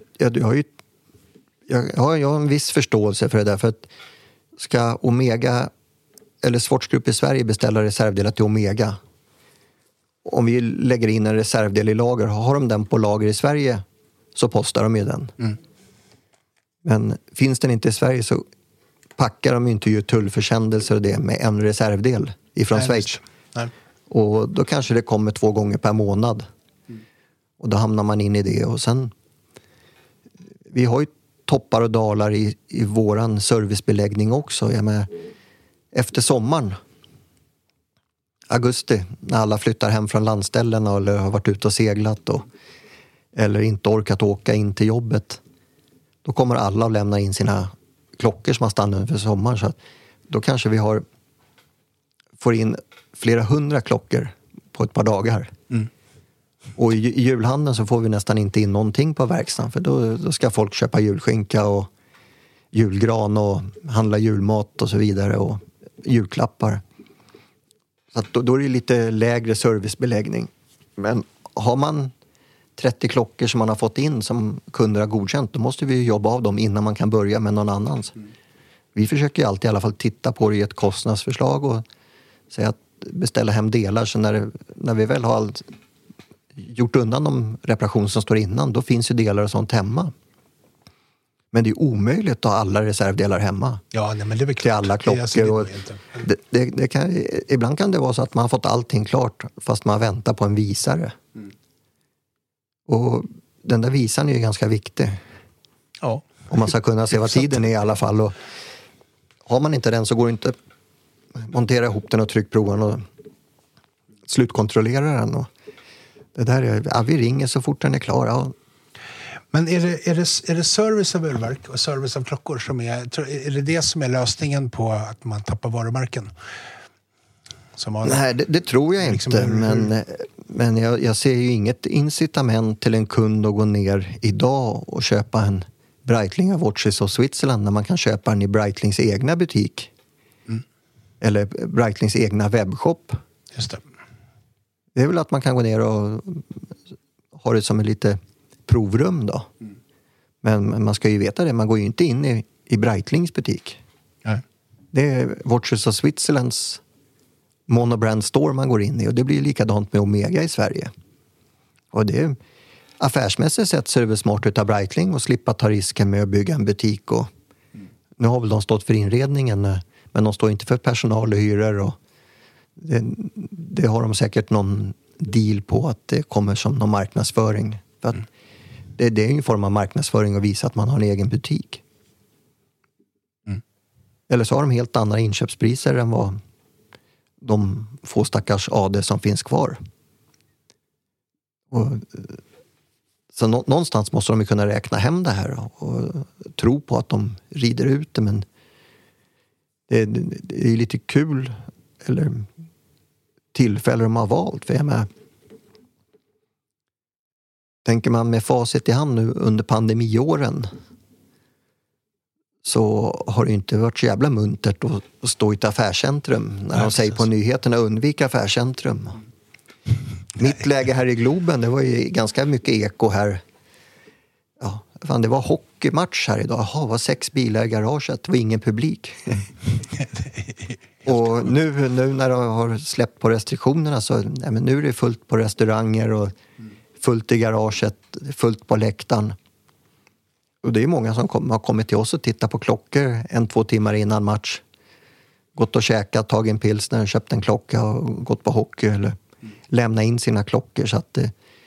jag har en viss förståelse för det där. För att ska Omega eller Swatch-grupp i Sverige beställa reservdelar till Omega, om vi lägger in en reservdel i lager, har de den på lager i Sverige så postar de ju den. Men finns den inte i Sverige så packar de inte ju tullförsändelser och det med en reservdel ifrån Schweiz. Och då kanske det kommer 2 gånger per månad. Och då hamnar man in i det och sen vi har ju toppar och dalar i våran servicebeläggning också. Jag menar, efter sommaren, augusti, när alla flyttar hem från landställena eller har varit ute och seglat eller inte orkat åka in till jobbet, då kommer alla att lämna in sina klockor som har stannat för sommaren. Så att då kanske vi får in flera 100 klockor på ett par dagar. Och i julhandeln så får vi nästan inte in någonting på verkstaden, för då ska folk köpa julskinka och julgran och handla julmat och så vidare och julklappar. Så att då är det lite lägre servicebeläggning. Men har man 30 klockor som man har fått in som kunder har godkänt, då måste vi jobba av dem innan man kan börja med någon annans. Vi försöker alltid i alla fall titta på det i ett kostnadsförslag och säga att beställa hem delar, så när vi väl har gjort undan de reparationer som står innan, då finns ju delar och sånt hemma. Men det är omöjligt att ha alla reservdelar hemma. Ja, nej, men det är väl klart. Till alla klockor. Och ibland kan det vara så att man har fått allting klart fast man väntar på en visare. Och den där visaren är ju ganska viktig. Ja. Om man ska kunna se vad tiden är i alla fall. Och har man inte den så går det inte montera ihop den och tryckprova den och slutkontrollera den. Och det där är, vi ringer så fort den är klar. Ja. Men är det service av ölverk och service av klockor som är det som är lösningen på att man tappar varumärken? Nej, det tror jag liksom inte. Men jag ser ju inget incitament till en kund att gå ner idag och köpa en Breitling av Watches of Switzerland när man kan köpa den i Breitlings egna butik. Eller Breitlings egna webbshop. Just det. Det är väl att man kan gå ner och ha det som ett lite provrum då. Men man ska ju veta det, man går ju inte in i Breitlings butik. Nej. Det är Watches of Switzerlands monobrand store man går in i, och det blir likadant med Omega i Sverige. Och det är affärsmässigt sett så är det smart utav Breitling och slippa ta risken med att bygga en butik. Och nu har väl de stått för inredningen, men de står inte för personal och hyror, och det har de säkert någon deal på att det kommer som någon marknadsföring. För att det är en form av marknadsföring att visa att man har en egen butik. Eller så har de helt andra inköpspriser än vad de få stackars AD som finns kvar. Och, så någonstans måste de ju kunna räkna hem det här och tro på att de rider ut det, men det är lite kul eller tillfälle de har valt. För jag menar, tänker man med facit i hand nu under pandemiåren, så har det inte varit så jävla muntert att stå i ett affärscentrum när de säger på nyheterna undvika affärscentrum. Mitt läge här i Globen, det var ju ganska mycket eko här. Ja, fan, det var hockeymatch här idag. Jaha, var 6 bilar i garaget. Det var ingen publik. Och nu när de har släppt på restriktionerna så men nu är det fullt på restauranger och fullt i garaget, fullt på läktaren. Och det är många som har kommit till oss och tittat på klockor 1-2 timmar innan match. Gått och käkat, tagit en pilsner, köpt en klocka och gått på hockey eller lämna in sina klockor. Så att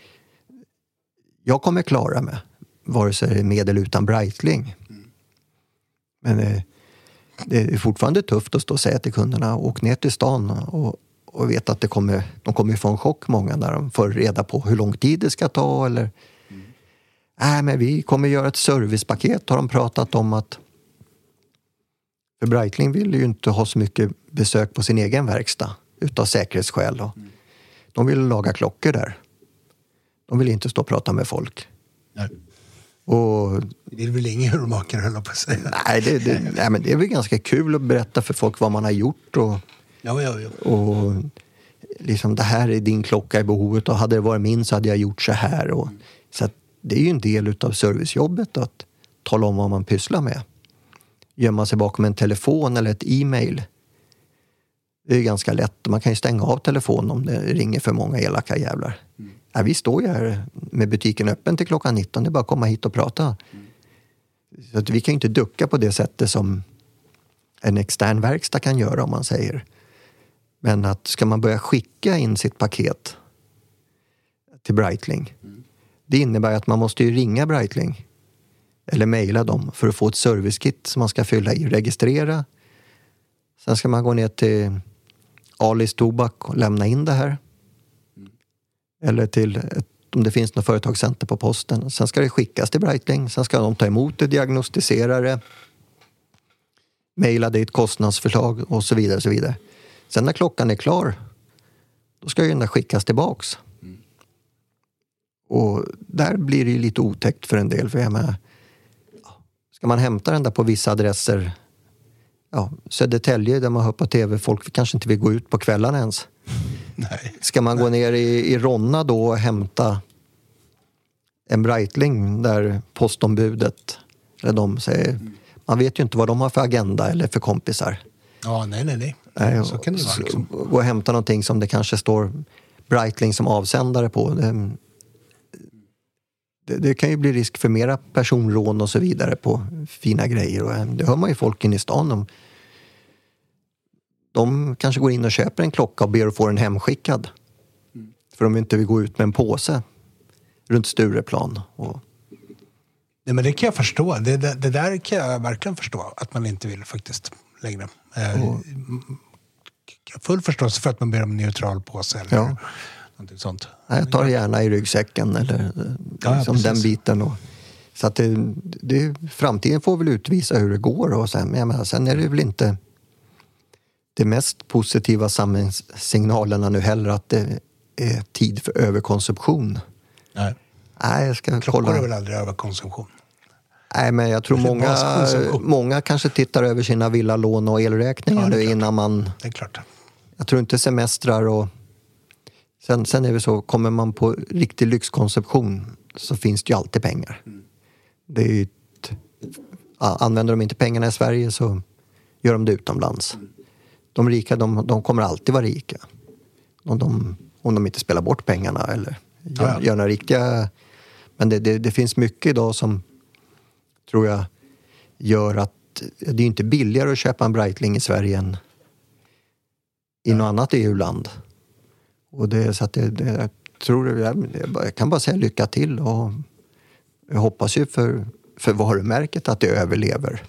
jag kommer klara mig, vare sig det är med eller utan Breitling. Men det är fortfarande tufft att stå och säga till kunderna, åk ner till stan och veta att de kommer få en chock, många, när de får reda på hur lång tid det ska ta eller men vi kommer göra ett servicepaket, har de pratat om. Att för Breitling vill ju inte ha så mycket besök på sin egen verkstad utav säkerhetsskäl. Och de vill laga klockor där. De vill inte stå och prata med folk. Nej. Och det är väl ingen urmakare, höll jag på att säga. Nej, men det är väl ganska kul att berätta för folk vad man har gjort. Och, och liksom, det här är din klocka i behovet, och hade det varit min så hade jag gjort så här. Och, så att det är ju en del utav servicejobbet att tala om vad man pysslar med. Gömma sig bakom en telefon eller ett e-mail, det är ganska lätt. Man kan ju stänga av telefonen om det ringer för många elaka jävlar. Ja, vi står ju här med butiken öppen till klockan 19. Det är bara att komma hit och prata. Så att vi kan ju inte ducka på det sättet som en extern verkstad kan göra, om man säger. Men att ska man börja skicka in sitt paket till Breitling, det innebär att man måste ju ringa Breitling eller mejla dem för att få ett servicekit som man ska fylla i och registrera. Sen ska man gå ner till Alis Tobak och lämna in det här. Eller till om det finns något företagscenter på posten. Sen ska det skickas till Breitling. Sen ska de ta emot det, diagnostisera det, mejla dit kostnadsförslag och så vidare. Och så vidare. Sen när klockan är klar, då ska ju den där skickas tillbaks. Och där blir det ju lite otäckt för en del. För jag menar, ska man hämta den där på vissa adresser, Södertälje där man hör på tv, folk kanske inte vill gå ut på kvällarna ens. Nej. Ska man gå ner i Ronna då och hämta en Breitling där postombudet, eller de säger, man vet ju inte vad de har för agenda eller för kompisar. Ja, nej. Så kan det vara liksom. Gå och hämta någonting som det kanske står Breitling som avsändare på. Det kan ju bli risk för mera personrån och så vidare på fina grejer. Och det hör man ju folk in i stan om. De kanske går in och köper en klocka och ber att få den hemskickad. För de inte vill gå ut med en påse runt Stureplan. Nej, men det kan jag förstå. Det där kan jag verkligen förstå. Att man inte vill faktiskt längre. Full förståelse för att man ber om en neutral påse eller någonting sånt. Jag tar gärna i ryggsäcken eller liksom den biten. Så att framtiden får väl utvisa hur det går. Och sen är det väl inte det mest positiva samhällssignalerna nu heller att det är tid för överkonsumtion. Nej, jag ska klockor kolla. är väl aldrig överkonsumtion? Nej, men jag tror många kanske tittar över sina villalån och elräkningar nu innan man... Det är klart. Jag tror inte semestrar och... Sen är det så, kommer man på riktig lyxkonsumtion så finns det ju alltid pengar. Det är ju använder de inte pengarna i Sverige så gör de det utomlands. De rika, de kommer alltid vara rika. Om de inte spelar bort pengarna eller gör några riktiga... Men det finns mycket idag som tror jag gör att det är inte billigare att köpa en Breitling i Sverige än i något annat EU-land. Och det är så att jag tror jag kan bara säga lycka till och jag hoppas ju för varumärket att det överlever.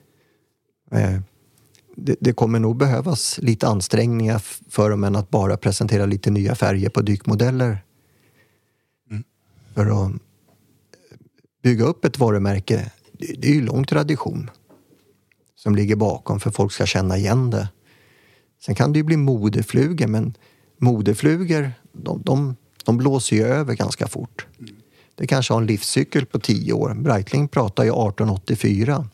Det kommer nog behövas lite ansträngningar för dem än att bara presentera lite nya färger på dykmodeller. För att bygga upp ett varumärke, det är ju lång tradition som ligger bakom för folk ska känna igen det. Sen kan det ju bli modeflugor, men modeflugor, de blåser ju över ganska fort. Det kanske har en livscykel på 10 år. Breitling pratar ju 1884.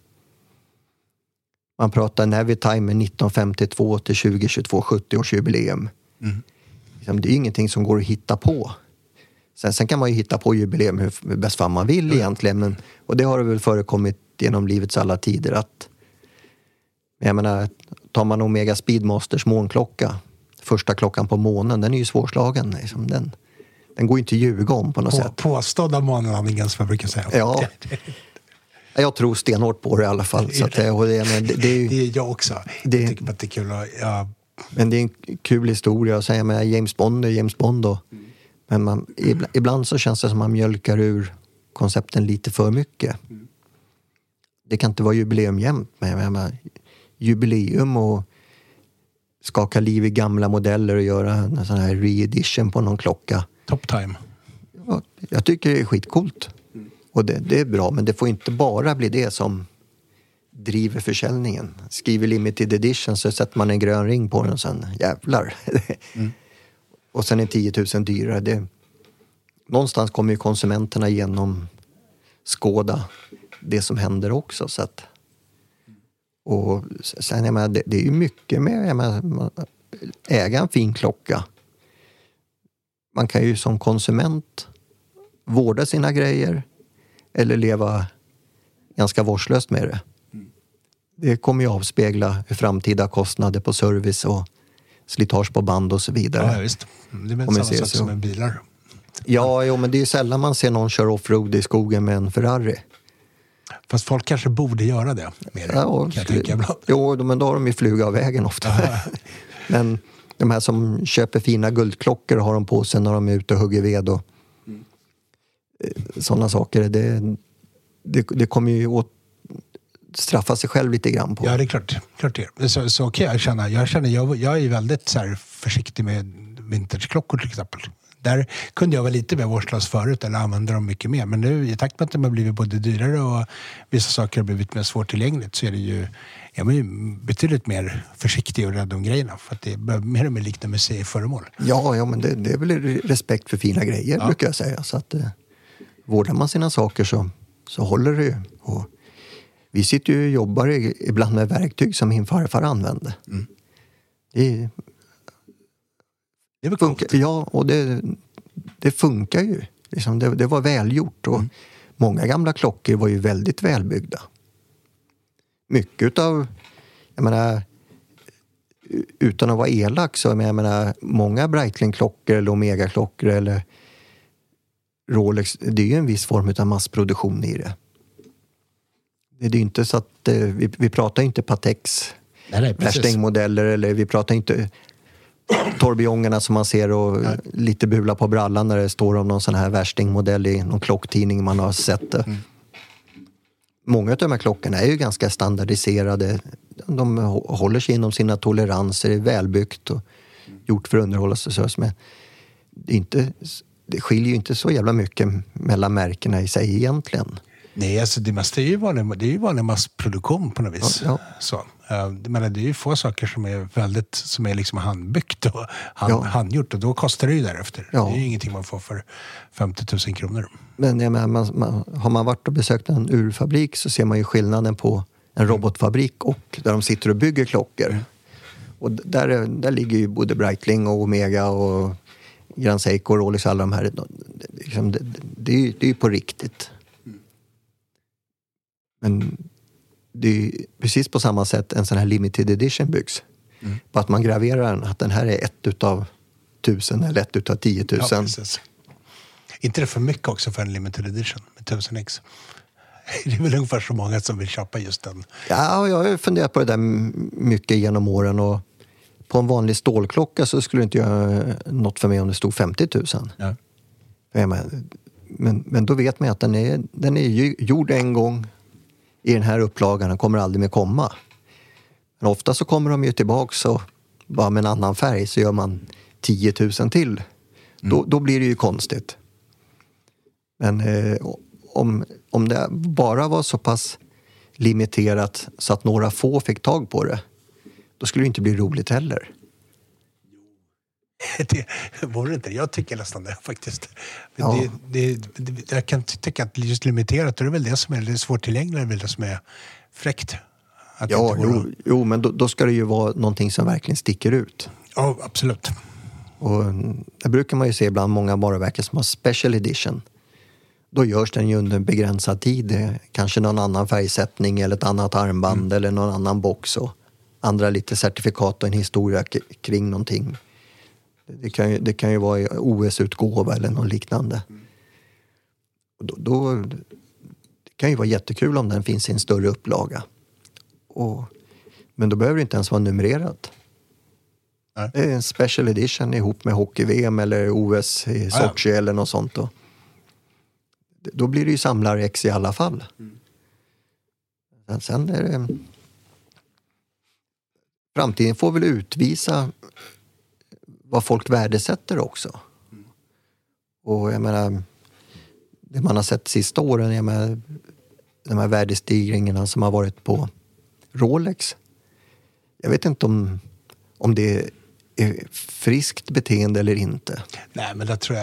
Man pratar Navitime 1952 till 2022, 70-årsjubileum. Det är ingenting som går att hitta på. Sen kan man ju hitta på jubileum hur bäst fan man vill egentligen. Och det har det väl förekommit genom livets alla tider att... Jag menar, tar man Omega Speedmasters månklocka, första klockan på månen, den är ju svårslagen. Liksom. Den går ju inte att ljuga om på något sätt. Påstådda månlandningen som jag brukar säga. Ja. Jag tror stenhårt på det i alla fall. Så att det är jag också. Jag tycker att det är kul. Men det är en kul historia att säga med James Bond och James Bond. Men ibland så känns det som man mjölkar ur koncepten lite för mycket. Det kan inte vara jubileum jämt. Men jubileum och skaka liv i gamla modeller och göra en sån här re-edition på någon klocka. Top time. Ja, jag tycker det är skitcoolt. Och det är bra, men det får inte bara bli det som driver försäljningen. Skriver limited edition så sätter man en grön ring på den och sen jävlar. Och sen är 10 000 dyrare. Någonstans kommer ju konsumenterna igenom skåda det som händer också. Så att, och sen jag menar, det är ju mycket med äga en fin klocka. Man kan ju som konsument vårda sina grejer eller leva ganska vårdslöst med det. Det kommer ju avspegla framtida kostnader på service och slitage på band och så vidare. Ja, visst. Det är väl samma sak som med bilar. Ja, men det är ju sällan man ser någon köra offroad i skogen med en Ferrari. Fast folk kanske borde göra det mer. Ja, men då har de ju fluga av vägen ofta. Men de här som köper fina guldklockor har de på sig när de är ute och hugger ved och sådana saker. det kommer ju åt straffa sig själv lite grann på. Ja, det är klart det. Så kan jag känna. Jag är väldigt så här försiktig med vintageklockor till exempel. Där kunde jag vara lite mer vårdslös förut eller använda dem mycket mer. Men nu i takt med att de har blivit både dyrare och vissa saker har blivit mer svårtillgängligt så är det ju, jag är ju betydligt mer försiktig och rädd om grejerna för att det är mer och mer liknande museiföremål. Ja, men det är väl respekt för fina grejer brukar jag säga. Så att vårdar man sina saker så håller det ju. Och vi sitter ju och jobbar ibland med verktyg som min farfar använde. Mm. Det var coolt. Ja, och det funkar ju. Liksom, det var välgjort och många gamla klockor var ju väldigt välbyggda. Mycket av, jag menar, utan att vara elak så jag menar, många Breitling-klockor eller Omega-klockor eller Rolex, det är ju en viss form av massproduktion i det. Det är ju inte så att vi pratar inte Patex värstingmodeller eller vi pratar inte Torbjörngarna som man ser och lite bula på brallan när det står om någon sån här värstingmodell i någon klocktidning man har sett det. Många av de här klockorna är ju ganska standardiserade. De håller sig inom sina toleranser, är välbyggt och gjort för underhållelse. Men det skiljer ju inte så jävla mycket mellan märkena i sig egentligen. Nej, alltså det är ju vanlig massproduktion på något vis. Ja. Så. Men det är ju få saker som är liksom handbyggt och handgjort och då kostar det ju därefter. Ja. Det är ju ingenting man får för 50 000 kronor. Men har man varit och besökt en urfabrik så ser man ju skillnaden på en robotfabrik och där de sitter och bygger klockor. Och där ligger ju både Breitling och Omega och Grand Seiko och Rolex och alla de här. Det är ju på riktigt. Men det är precis på samma sätt en sån här limited edition byggs. På att man graverar den, att den här är 1 utav 1000 eller 1 utav 10 000. Ja, precis. Inte det för mycket också för en limited edition med 1000X? Det är väl ungefär så många som vill köpa just den. Ja, jag har funderat på det där mycket genom åren och på en vanlig stålklocka så skulle det inte göra något för mig om det stod 50 000. Ja. Men då vet man att den är gjord en gång i den här upplagan, den kommer aldrig mer komma. Men ofta så kommer de ju tillbaka och bara med en annan färg så gör man 10 000 till. Då blir det ju konstigt. Men om det bara var så pass limiterat så att några få fick tag på det, då skulle det inte bli roligt heller. Det vore inte. Jag tycker nästan det faktiskt. Ja. Jag kan tycka att just limiterat, det är väl det som är svårtillgängligt, det är väl det som är fräckt. Jo, men då ska det ju vara någonting som verkligen sticker ut. Ja, absolut. Och det brukar man ju se ibland många varumärken som har special edition. Då görs den ju under begränsad tid. Kanske någon annan färgsättning eller ett annat armband eller någon annan box och andra lite certifikat och en historia kring någonting. Det kan ju vara i OS-utgåva eller något liknande. Det kan ju vara jättekul om den finns i en större upplaga. Men då behöver det inte ens vara numrerat. Nej. Det är en special edition ihop med hockey-VM eller OS i Sochi eller något sånt. Då blir det ju samlar-ex i alla fall. Sen är det... Framtiden får väl utvisa vad folk värdesätter också. Och jag menar, det man har sett sista åren, jag menar, de här värdestigringarna som har varit på Rolex. Jag vet inte om det är friskt beteende eller inte. Nej, men det tror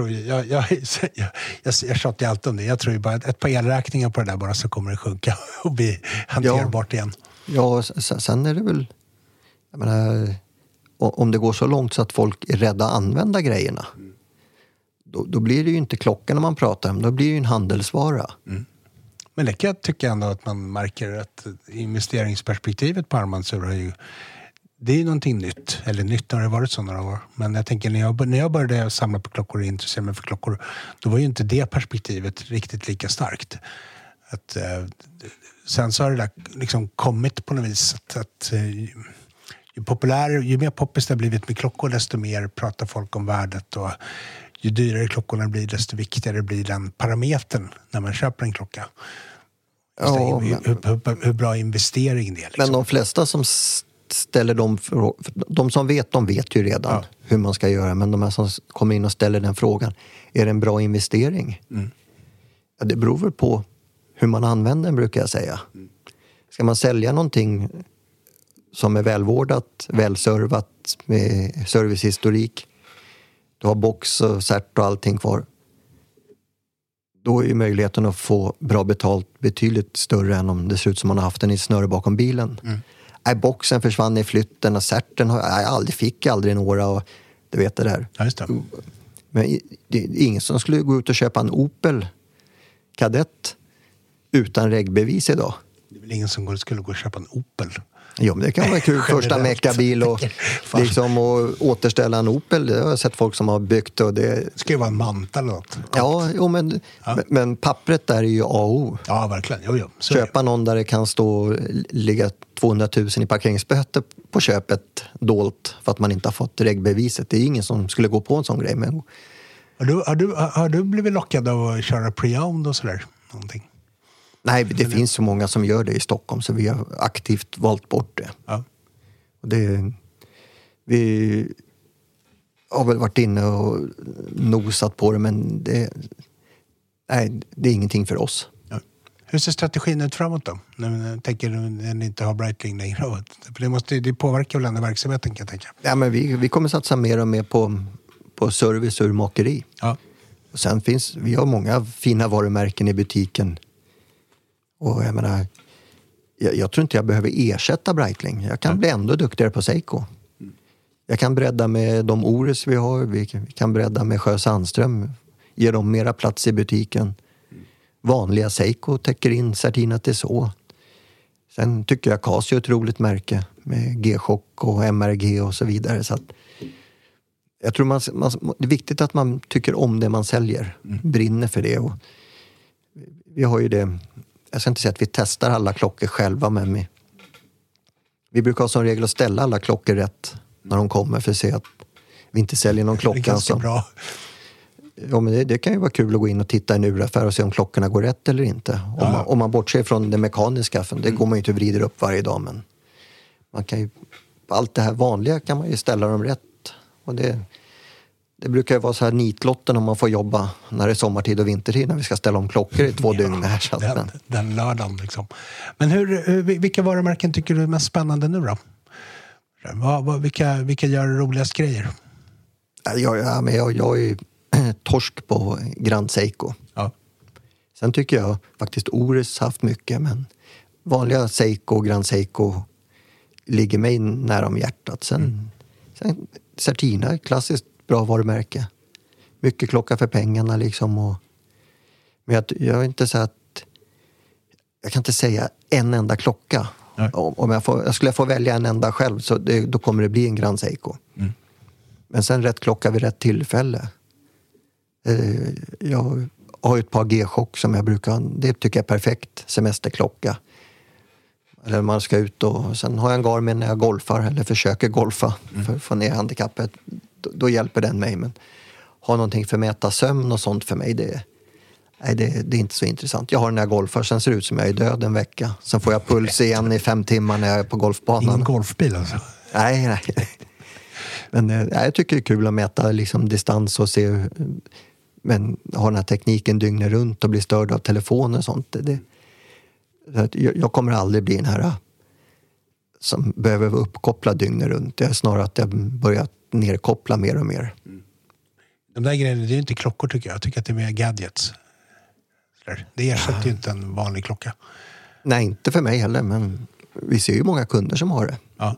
jag tjatar alltid om det. Jag tror ju bara ett par elräkningar på det där bara så kommer det sjunka och bli hanterbart igen. Ja, sen är det väl, jag menar, om det går så långt så att folk är rädda att använda grejerna, då blir det ju inte klockan man pratar om, då blir det ju en handelsvara. Men det kan jag tycka ändå att man märker att investeringsperspektivet på armbandsur det är ju någonting nytt. Eller nytt har det varit så några år. Men jag tänker när jag började samla på klockor och intressera mig för klockor, då var ju inte det perspektivet riktigt lika starkt. Sen så har det där liksom kommit på något vis att ju mer poppis det har blivit med klockor, desto mer pratar folk om värdet och ju dyrare klockorna blir, desto viktigare blir den parametern när man köper en klocka. Ja, hur bra investering det är. Liksom. Men de flesta som ställer de som vet, de vet ju redan hur man ska göra. Men de här som kommer in och ställer den frågan, är det en bra investering? Ja, det beror väl på hur man använder den, brukar jag säga. Ska man sälja någonting som är välvårdat, välservat, med servicehistorik, du har box och cert och allting kvar, då är ju möjligheten att få bra betalt betydligt större än om det ser ut som man har haft den i snöre bakom bilen. Boxen försvann i flytten och certen fick aldrig några, och du vet det där. Ja, just det. Men det är ingen som skulle gå ut och köpa en Opel Kadett utan regbevis idag. Det är väl ingen som skulle gå och köpa en Opel. Jo, men det kan vara kul. Första meckabil och liksom och återställa en Opel. Det har jag sett folk som har byggt. Och det ska ju vara en manta eller något. Ja, men pappret där är ju A och O. Ja, verkligen. Jo. Köpa någon där det kan ligga 200 000 i parkeringsböter på köpet dolt för att man inte har fått regbeviset. Det är ingen som skulle gå på en sån grej. Men... Har du blivit lockad av att köra pre-owned och sådär? Någonting? Nej, det finns så många som gör det i Stockholm, så vi har aktivt valt bort det. Ja. Och vi har väl varit inne och nosat på det, men det är ingenting för oss. Ja. Hur ser strategin ut framåt då? När jag tänker när ni inte har Breitling längre. För det påverkar väl ändå verksamheten, kan jag tänka. Ja, men vi kommer satsa mer och mer på service och urmakeri. Ja. Och sen vi har många fina varumärken i butiken. Och jag menar, jag tror inte jag behöver ersätta Breitling. Jag kan bli ändå duktigare på Seiko. Jag kan bredda med de Ores vi har. Vi kan bredda med Sjö Sandström. Ge dem mera plats i butiken. Vanliga Seiko täcker in Certina Tissot. Sen tycker jag Casio är ett roligt märke. Med G-Shock och MRG och så vidare. Så att jag tror det är viktigt att man tycker om det man säljer. Brinner för det. Och vi har ju det... Jag ska inte säga att vi testar alla klockor själva, men vi brukar ha som regel att ställa alla klockor rätt när de kommer, för att se att vi inte säljer någon klocka. Det är ganska bra. Ja, men det kan ju vara kul att gå in och titta i en uraffär och se om klockorna går rätt eller inte. Om man bortser från det mekaniska, för det går man ju inte och vrider upp varje dag, men man kan ju, på allt det här vanliga kan man ju ställa dem rätt. Och det brukar ju vara så här nitlotten om man får jobba när det är sommartid och vintertid, när vi ska ställa om klockor i 2 dygn här. Så den lördagen liksom. Men vilka varumärken tycker du är mest spännande nu då? Vilka gör roligast grejer? Jag är ju torsk på Grand Seiko. Ja. Sen tycker jag faktiskt Ores haft mycket, men vanliga Seiko och Grand Seiko ligger mig nära om hjärtat. Sen Certina, klassiskt bra varumärke. Mycket klocka för pengarna liksom. Men jag är inte så att jag kan inte säga en enda klocka. Nej. Om jag skulle få välja en enda själv, så då kommer det bli en Grand Seiko. Men sen rätt klocka vid rätt tillfälle. Jag har ju ett par G-Shock som det tycker jag är perfekt semesterklocka. Eller man ska ut och sen har jag en Garmin när jag golfar eller försöker golfa för att få ner handikappet. Då hjälper den mig, men ha någonting för att mäta sömn och sånt för mig, det är inte så intressant. Jag har den när jag golfar, sen ser det ut som jag är död en vecka. Sen får jag puls igen i 5 timmar när jag är på golfbanan. Ingen golfbil alltså? Nej. Men jag tycker det är kul att mäta liksom distans och se, men ha den här tekniken dygnet runt och bli störd av telefoner och sånt. Jag kommer aldrig bli den här som behöver vara uppkopplad dygnet runt. Det är snarare att jag börjar nerkoppla mer och mer. De där grejerna, det är inte klockor tycker jag. Jag tycker att det är mer gadgets. Det ersätter ju inte en vanlig klocka. Nej, inte för mig heller, men vi ser ju många kunder som har det. Ja.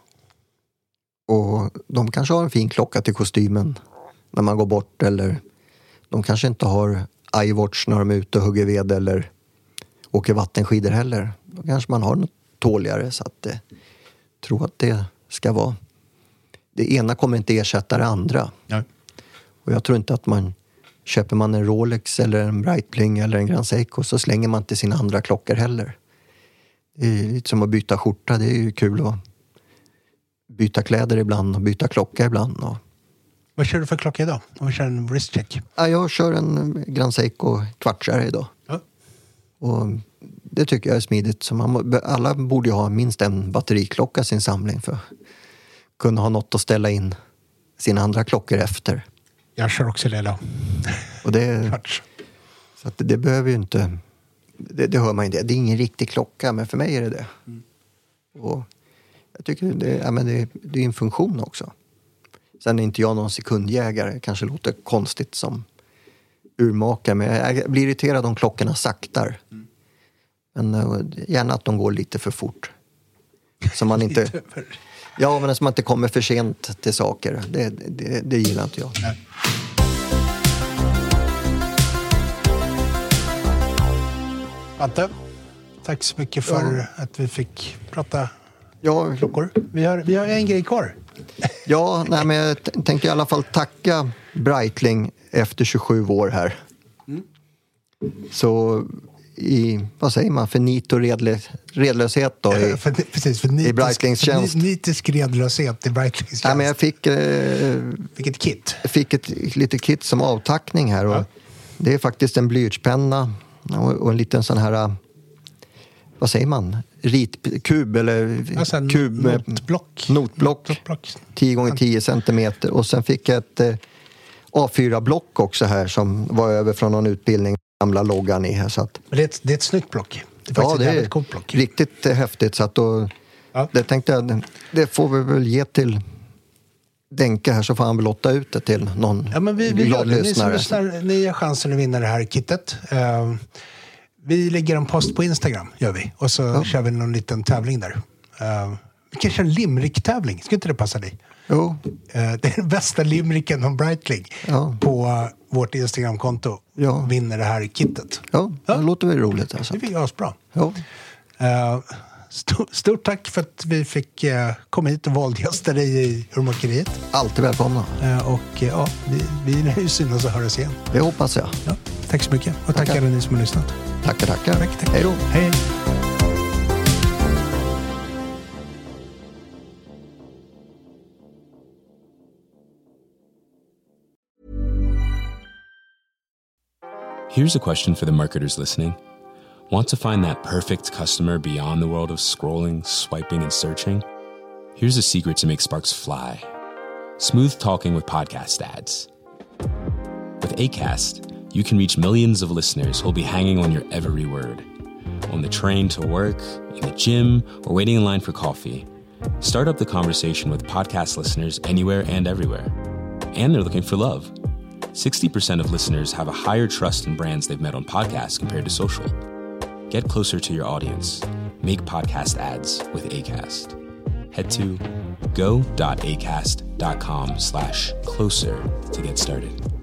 Och de kanske har en fin klocka till kostymen när man går bort, eller de kanske inte har iWatch när de är ute och hugger ved eller åker vattenskidor heller. Då kanske man har något tåligare, så att tror att det ska vara. Det ena kommer inte ersätta det andra. Ja. Och jag tror inte att köper man en Rolex eller en Breitling eller en Grand Seiko, så slänger man inte sina andra klockor heller. Det är lite som att byta skjorta. Det är ju kul att byta kläder ibland och byta klocka ibland. Vad kör du för klocka idag? Om vi kör en wristcheck. Ja, jag kör en Grand Seiko kvartsare idag. Ja. Och det tycker jag är smidigt. Så alla borde ju ha minst en batteriklocka i sin samling för att kunna ha något att ställa in sina andra klockor efter. Jag kör också det idag. Och så att det behöver ju inte... Det hör man inte. Det är ingen riktig klocka, men för mig är det det. Och jag tycker det är en funktion också. Sen är inte jag någon sekundjägare. Kanske låter konstigt som urmakare, men jag blir irriterad om klockorna saktar. Men gärna att de går lite för fort. Så man inte... Ja, men så man inte kommer för sent till saker. Det gillar inte jag. Nej. Ante, tack så mycket för att vi fick prata klockor. Vi har en grej kvar. Ja, men jag tänkte i alla fall tacka Breitling efter 27 år här. Så vad säger man, för nit och redlöshet då i Breitlings tjänst. Nitisk redlöshet i Breitlings tjänst. Ja, men jag fick ett kit. Jag fick ett litet kit som avtackning här. Och det är faktiskt en blyertspenna och en liten sån här, vad säger man, ritkub eller alltså kub med notblock 10x10 centimeter. Och sen fick jag ett A4-block också här som var över från någon utbildning, gamla loggan i här. Så att, det är ett snyggt block. Det är ett coolt block. Riktigt häftigt. Så att då, det tänkte jag, det får vi väl ge till Denke här, så får han väl lotta ut det till någon glad lyssnare. Ni har chansen att vinna det här kittet. Vi lägger en post på Instagram, gör vi. Och så kör vi någon liten tävling där. Vi kanske en limerick-tävling. Ska inte det passa dig? Jo. Det är den bästa limericken om Breitling på vårt Instagram-konto. Vinner det här kittet. Ja, det låter väl roligt. Alltså. Det är asbra. Ja. Stort tack för att vi fick komma hit och våldgästa dig i urmakeriet. Alltid välkomna. Och vi är synas och höras igen. Det hoppas jag. Ja, tack så mycket. Och tack alla ni som har lyssnat. Tackar. Tack. Hej då. Hej. Here's a question for the marketers listening. Want to find that perfect customer beyond the world of scrolling, swiping, and searching? Here's a secret to make sparks fly. Smooth talking with podcast ads. With Acast, you can reach millions of listeners who'll be hanging on your every word. On the train to work, in the gym, or waiting in line for coffee. Start up the conversation with podcast listeners anywhere and everywhere. And they're looking for love. 60% of listeners have a higher trust in brands they've met on podcasts compared to social. Get closer to your audience. Make podcast ads with Acast. Head to go.acast.com/closer to get started.